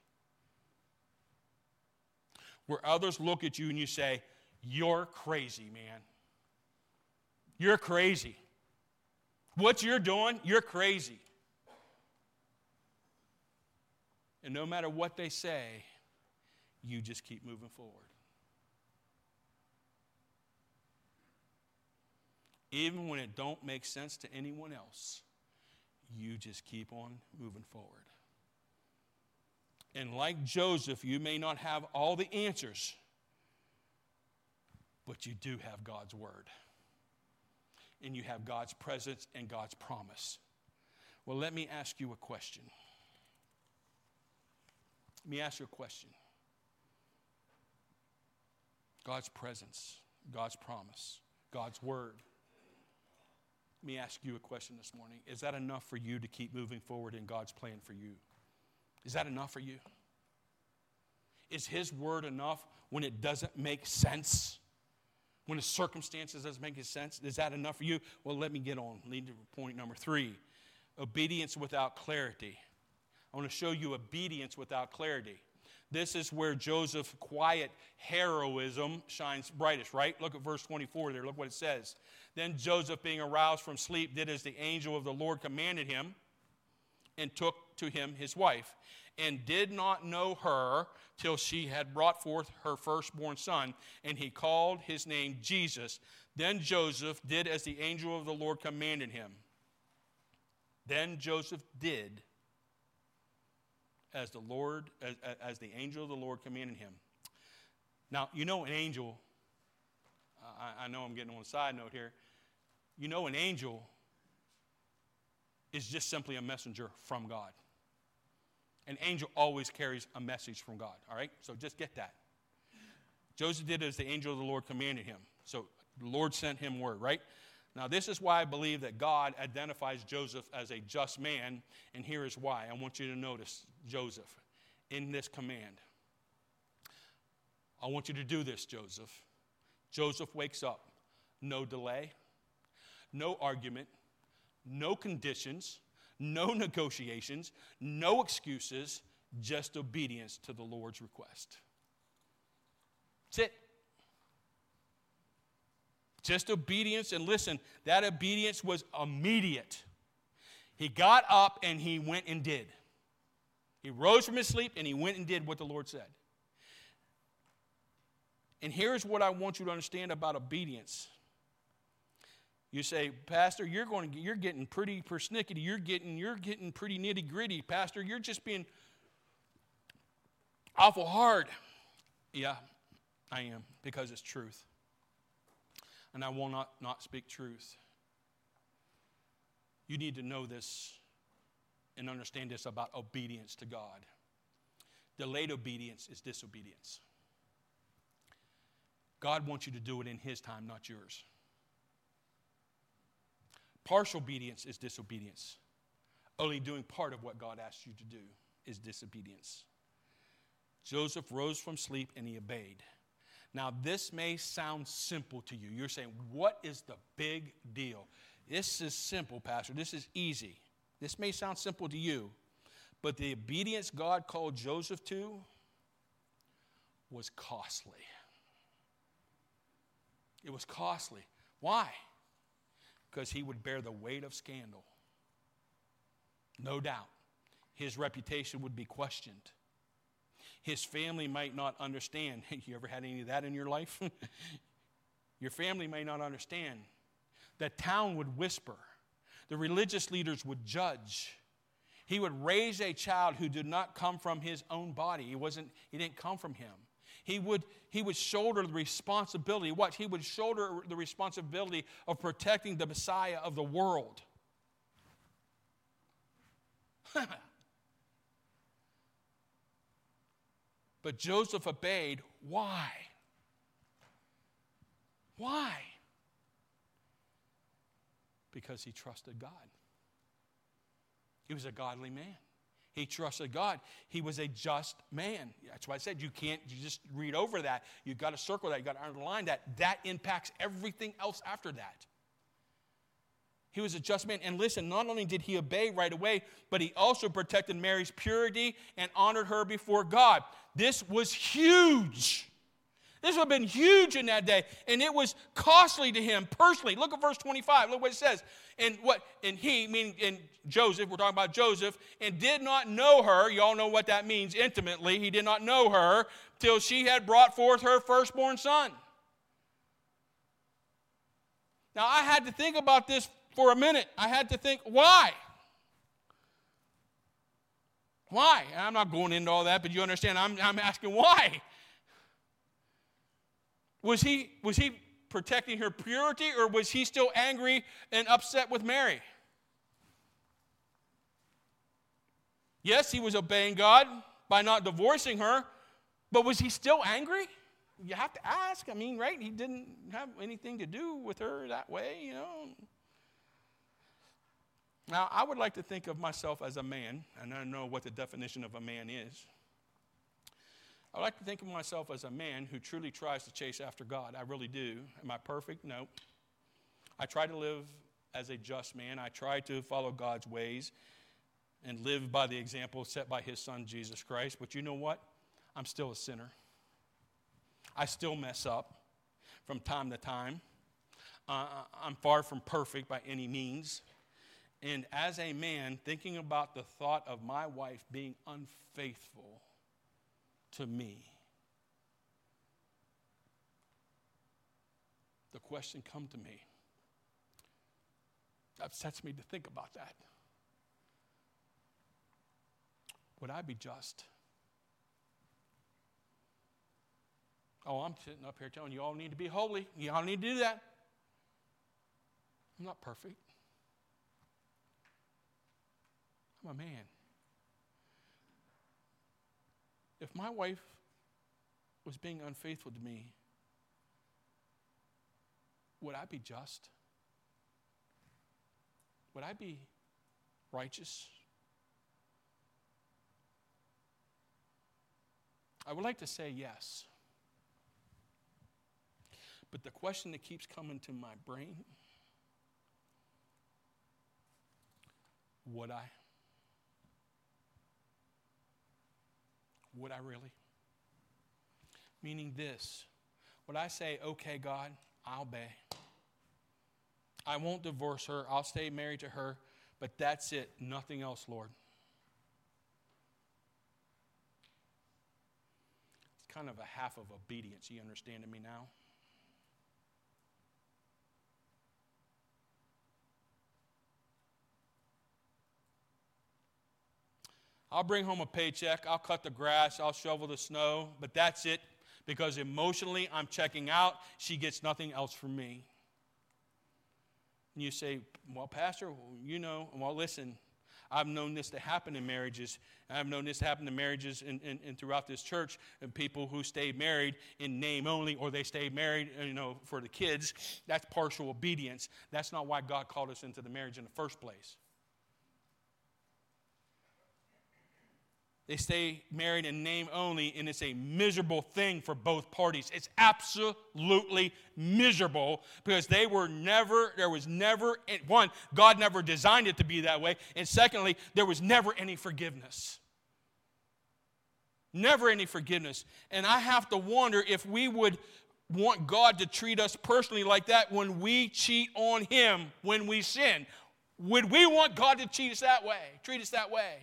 [SPEAKER 2] Where others look at you and you say, "You're crazy, man. You're crazy. What you're doing, you're crazy." And no matter what they say, you just keep moving forward. Even when it don't make sense to anyone else, you just keep on moving forward. And like Joseph, you may not have all the answers, but you do have God's word. And you have God's presence and God's promise. Well, let me ask you a question. Let me ask you a question. God's presence, God's promise, God's word. Let me ask you a question this morning. Is that enough for you to keep moving forward in God's plan for you? Is that enough for you? Is His word enough when it doesn't make sense? When the circumstances doesn't make sense? Is that enough for you? Well, let me get on. Lead to point number 3. Obedience without clarity. I want to show you obedience without clarity. This is where Joseph's quiet heroism shines brightest, right? Look at verse 24 there. Look what it says. Then Joseph, being aroused from sleep, did as the angel of the Lord commanded him and took to him his wife. and did not know her till she had brought forth her firstborn son, and he called his name Jesus. Then Joseph did as the angel of the Lord commanded him. Then Joseph did as the angel of the Lord commanded him. Now, you know an angel, I know I'm getting on a side note here. You know an angel is just simply a messenger from God. An angel always carries a message from God, all right? So just get that. Joseph did as the angel of the Lord commanded him. So the Lord sent him word, right? Now, this is why I believe that God identifies Joseph as a just man, and here is why. I want you to notice Joseph in this command. I want you to do this, Joseph. Joseph wakes up. No delay, no argument, no conditions, no negotiations, no excuses, just obedience to the Lord's request. That's it. Just obedience, and listen, that obedience was immediate. He got up and he went and did. He rose from his sleep and he went and did what the Lord said. And here's what I want you to understand about obedience. You say, Pastor, you're getting pretty persnickety. You're getting pretty nitty gritty. Pastor, you're just being awful hard. Yeah, I am, because it's truth. And I will not speak truth. You need to know this and understand this about obedience to God. Delayed obedience is disobedience. God wants you to do it in His time, not yours. Partial obedience is disobedience. Only doing part of what God asks you to do is disobedience. Joseph rose from sleep and he obeyed. Now, this may sound simple to you. You're saying, what is the big deal? This is simple, Pastor. This is easy. This may sound simple to you, but the obedience God called Joseph to was costly. It was costly. Why? Because he would bear the weight of scandal. No doubt. His reputation would be questioned. His family might not understand. You ever had any of that in your life? Your family may not understand. The town would whisper. The religious leaders would judge. He would raise a child who did not come from his own body. He didn't come from him. He would shoulder the responsibility. What? He would shoulder the responsibility of protecting the Messiah of the world. But Joseph obeyed. Why? Why? Because he trusted God. He was a godly man. He trusted God. He was a just man. That's why I said you just read over that. You've got to circle that. You've got to underline that. That impacts everything else after that. He was a just man. And listen, not only did he obey right away, but he also protected Mary's purity and honored her before God. This was huge. This would have been huge in that day, and it was costly to him personally. Look at verse 25. Look what it says. And he, meaning Joseph, we're talking about Joseph, and did not know her. You all know what that means intimately. He did not know her till she had brought forth her firstborn son. Now, I had to think about this for a minute. I had to think, why? Why? And I'm not going into all that, but you understand, I'm asking why. Was he protecting her purity, or was he still angry and upset with Mary? Yes, he was obeying God by not divorcing her, but was he still angry? You have to ask. I mean, right? He didn't have anything to do with her that way, you know. Now, I would like to think of myself as a man, and I know what the definition of a man is. I like to think of myself as a man who truly tries to chase after God. I really do. Am I perfect? No. I try to live as a just man. I try to follow God's ways and live by the example set by His Son, Jesus Christ. But you know what? I'm still a sinner. I still mess up from time to time. I'm far from perfect by any means. And as a man, thinking about the thought of my wife being unfaithful to me, the question come to me. It upsets me to think about that. Would I be just? Oh, I'm sitting up here telling you all need to be holy. You all need to do that. I'm not perfect. I'm a man. If my wife was being unfaithful to me, would I be just? Would I be righteous? I would like to say yes. But the question that keeps coming to my brain, would I? Would I really? Meaning this, would I say, okay, God, I'll obey. I won't divorce her. I'll stay married to her, but that's it. Nothing else, Lord. It's kind of a half of obedience. You understanding me now? I'll bring home a paycheck, I'll cut the grass, I'll shovel the snow, but that's it, because emotionally I'm checking out. She gets nothing else from me. And you say, well, Pastor, you know, well, listen, I've known this to happen in marriages. I've known this to happen in marriages and throughout this church, and people who stay married in name only, or they stay married, you know, for the kids. That's partial obedience. That's not why God called us into the marriage in the first place. They stay married in name only, and it's a miserable thing for both parties. It's absolutely miserable because there was never, one, God never designed it to be that way, and secondly, there was never any forgiveness. Never any forgiveness. And I have to wonder if we would want God to treat us personally like that when we cheat on Him, when we sin. Would we want God to treat us that way?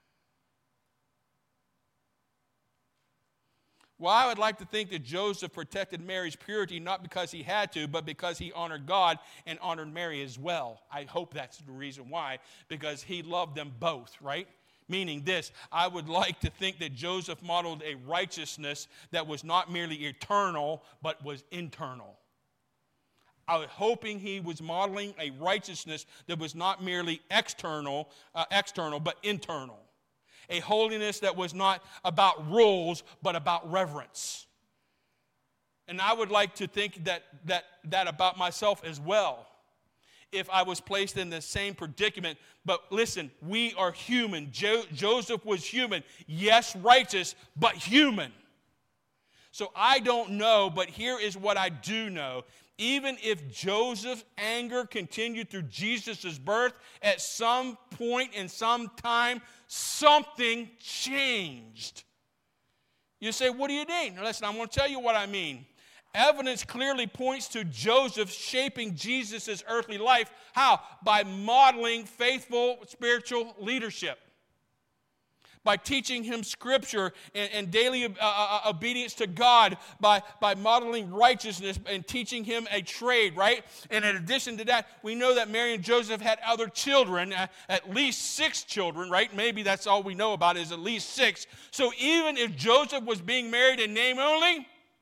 [SPEAKER 2] Well, I would like to think that Joseph protected Mary's purity not because he had to, but because he honored God and honored Mary as well. I hope that's the reason why, because he loved them both, right? Meaning this, I would like to think that Joseph modeled a righteousness that was not merely eternal, but was internal. I was hoping he was modeling a righteousness that was not merely external, but internal. A holiness that was not about rules, but about reverence. And I would like to think that about myself as well, if I was placed in the same predicament. But listen, we are human. Joseph was human. Yes, righteous, but human. So I don't know, but here is what I do know. Even if Joseph's anger continued through Jesus' birth, at some point in some time, something changed. You say, what do you mean? Listen, I'm going to tell you what I mean. Evidence clearly points to Joseph shaping Jesus' earthly life. How? By modeling faithful spiritual leadership. By teaching him Scripture and daily obedience to God, by modeling righteousness and teaching him a trade, right? And in addition to that, we know that Mary and Joseph had other children, at least 6 children, right? Maybe that's all we know about is at least 6. So even if Joseph was being married in name only,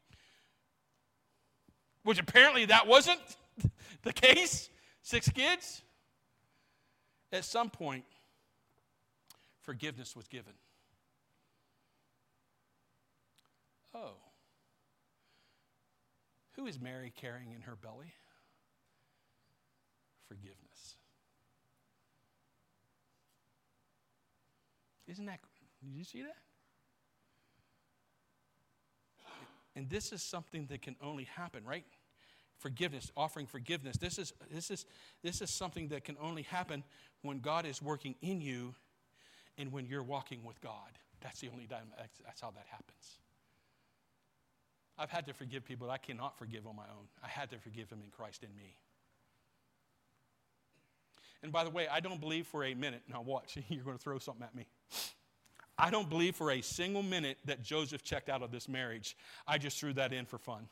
[SPEAKER 2] which apparently that wasn't the case, 6 kids, at some point, forgiveness was given. Oh. Who is Mary carrying in her belly? Forgiveness. Isn't that, did you see that? And this is something that can only happen, right? Forgiveness, offering forgiveness. This is something that can only happen when God is working in you and when you're walking with God. That's the only time, that's how that happens. I've had to forgive people that I cannot forgive on my own. I had to forgive them in Christ in me. And by the way, I don't believe for a minute, now watch, you're going to throw something at me. I don't believe for a single minute that Joseph checked out of this marriage. I just threw that in for fun.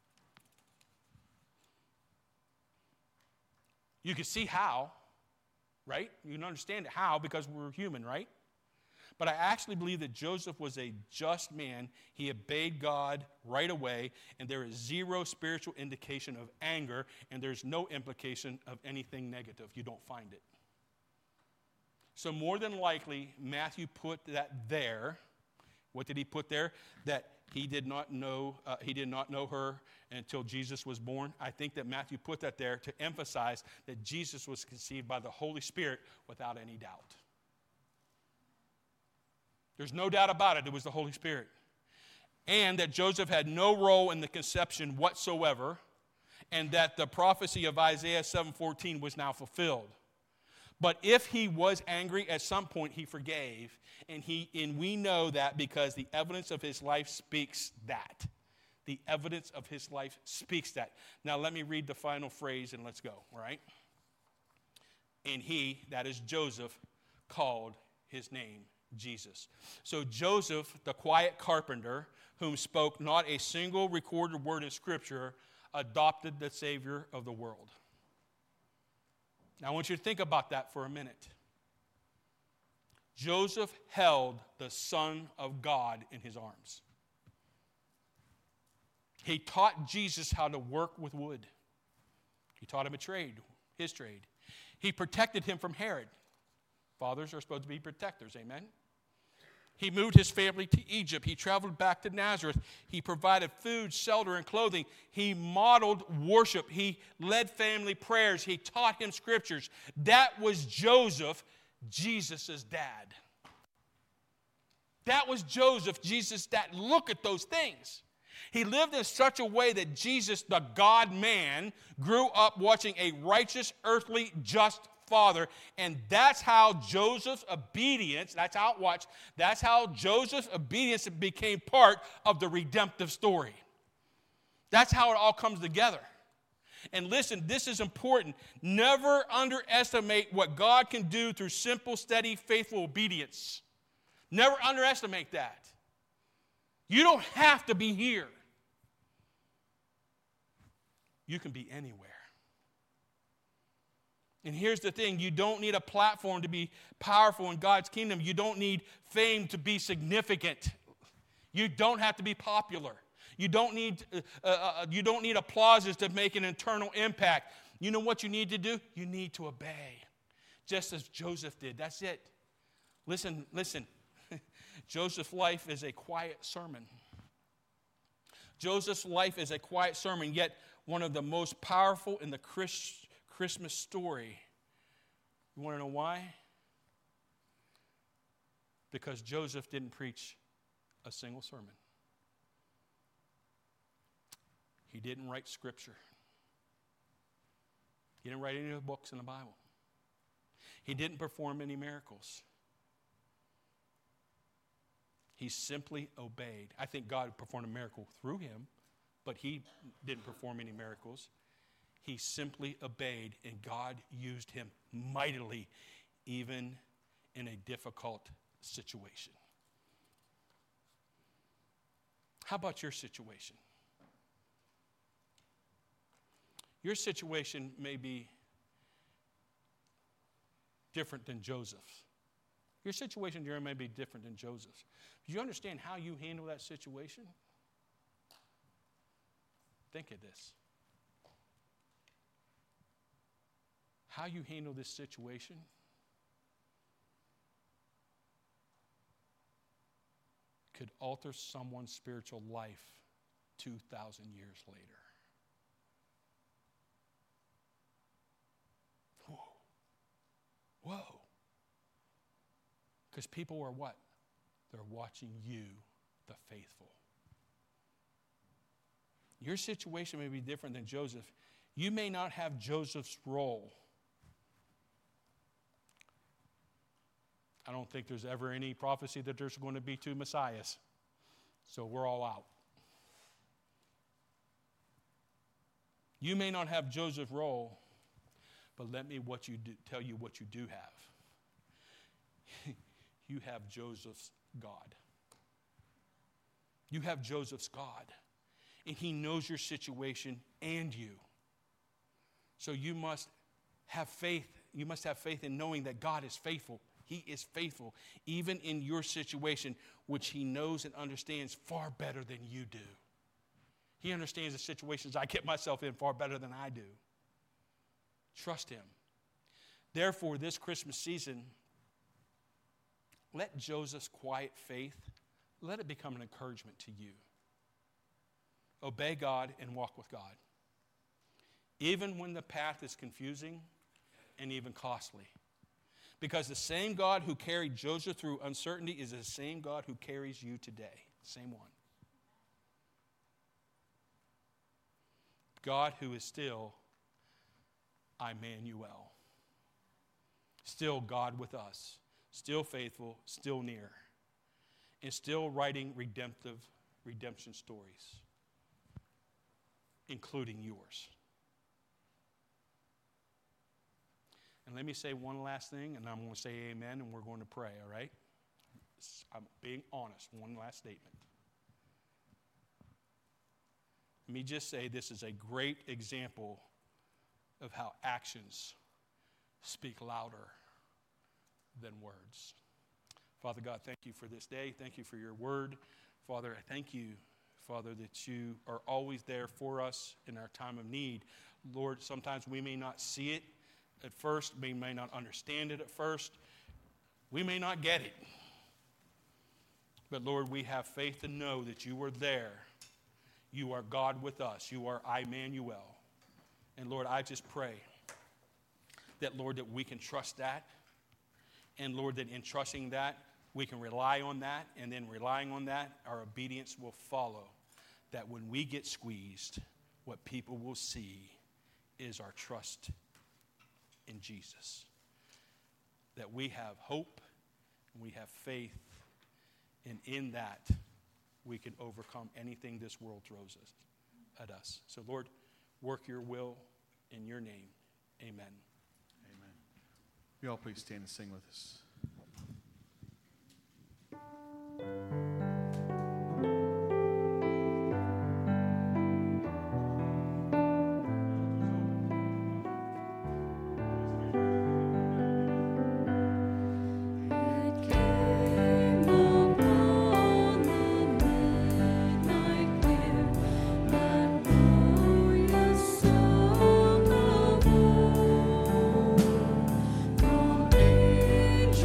[SPEAKER 2] You can see how, right? You can understand how because we're human, right? But I actually believe that Joseph was a just man. He obeyed God right away, and there is zero spiritual indication of anger, and there's no implication of anything negative. You don't find it. So more than likely, Matthew put that there. What did he put there? That he did not know her until Jesus was born. I think that Matthew put that there to emphasize that Jesus was conceived by the Holy Spirit without any doubt. There's no doubt about it. It was the Holy Spirit. And that Joseph had no role in the conception whatsoever, and that the prophecy of Isaiah 7:14 was now fulfilled. But if he was angry at some point, he forgave, and we know that because the evidence of his life speaks that. The evidence of his life speaks that. Now let me read the final phrase and let's go, all right? And he, that is Joseph, called his name Jesus. So Joseph, the quiet carpenter, whom spoke not a single recorded word in Scripture, adopted the Savior of the world. Now I want you to think about that for a minute. Joseph held the Son of God in his arms. He taught Jesus how to work with wood. He taught him a trade, his trade. He protected him from Herod. Fathers are supposed to be protectors, amen? He moved his family to Egypt. He traveled back to Nazareth. He provided food, shelter, and clothing. He modeled worship. He led family prayers. He taught him scriptures. That was Joseph, Jesus' dad. That was Joseph, Jesus' dad. Look at those things. He lived in such a way that Jesus, the God-man, grew up watching a righteous, earthly, just father. And that's how Joseph's obedience, that's how Joseph's obedience became part of the redemptive story. That's how it all comes together. And listen, this is important. Never underestimate what God can do through simple, steady, faithful obedience. Never underestimate that. You don't have to be here. You can be anywhere. And here's the thing, you don't need a platform to be powerful in God's kingdom. You don't need fame to be significant. You don't have to be popular. You don't need applauses to make an internal impact. You know what you need to do? You need to obey, just as Joseph did. That's it. Listen. Joseph's life is a quiet sermon. Joseph's life is a quiet sermon, yet one of the most powerful in the Christmas story. You want to know why? Because Joseph didn't preach a single sermon. He didn't write scripture. He didn't write any of the books in the Bible. He didn't perform any miracles. He simply obeyed. I think God performed a miracle through him, but he didn't perform any miracles. He simply obeyed, and God used him mightily, even in a difficult situation. How about your situation? Your situation may be different than Joseph's. Your situation here may be different than Joseph's. Do you understand how you handle that situation? Think of this. How you handle this situation could alter someone's spiritual life 2,000 years later. Whoa. Because people are what? They're watching you, the faithful. Your situation may be different than Joseph. You may not have Joseph's role. I don't think there's ever any prophecy that there's going to be two Messiahs. So we're all out. You may not have Joseph's role, But let me tell you what you do have. You have Joseph's God. You have Joseph's God. And he knows your situation and you. So you must have faith. You must have faith in knowing that God is faithful. He is faithful, even in your situation, which he knows and understands far better than you do. He understands the situations I get myself in far better than I do. Trust him. Therefore, this Christmas season, let Joseph's quiet faith, let it become an encouragement to you. Obey God and walk with God. Even when the path is confusing and even costly. Because the same God who carried Joseph through uncertainty is the same God who carries you today. Same one. God who is still Immanuel. Still God with us. Still faithful, still near. And still writing redemption stories. Including yours. And let me say one last thing, and I'm going to say amen, and we're going to pray, all right? I'm being honest. One last statement. Let me just say this is a great example of how actions speak louder than words. Father God, thank you for this day. Thank you for your word. Father, I thank you, Father, that you are always there for us in our time of need. Lord, sometimes we may not see it at first. We may not understand it at first. We may not get it. But Lord, we have faith to know that you are there. You are God with us. You are Immanuel. And Lord, I just pray that, Lord, that we can trust that. And Lord, that in trusting that, we can rely on that. And then relying on that, our obedience will follow. That when we get squeezed, what people will see is our trust in Jesus. That we have hope, and we have faith, and in that we can overcome anything this world throws at us. So Lord, work your will in your name. Amen.
[SPEAKER 1] Amen. We all please stand and sing with us.
[SPEAKER 4] Angels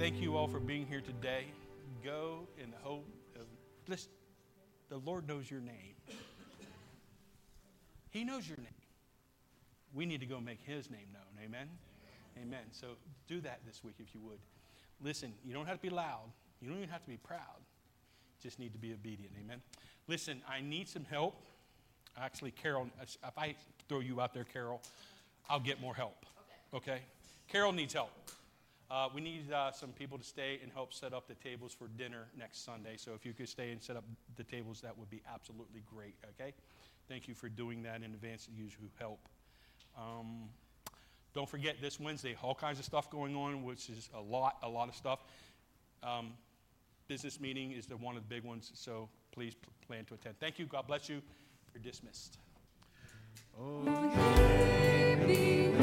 [SPEAKER 2] Thank you all for being here today. Go in the hope of, listen, the Lord knows your name. He knows your name. We need to go make his name known. Amen? Amen. So do that this week if you would. Listen, you don't have to be loud. You don't even have to be proud. You just need to be obedient. Amen? Listen, I need some help. Actually, Carol, if I throw you out there, Carol, I'll get more help. Okay? Carol needs help. We need some people to stay and help set up the tables for dinner next Sunday. So if you could stay and set up the tables, that would be absolutely great. Okay? Thank you for doing that in advance to use who help. Don't forget this Wednesday, all kinds of stuff going on, which is a lot of stuff. Business meeting is one of the big ones, so please plan to attend. Thank you. God bless you. You're dismissed.
[SPEAKER 1] Oh, yeah.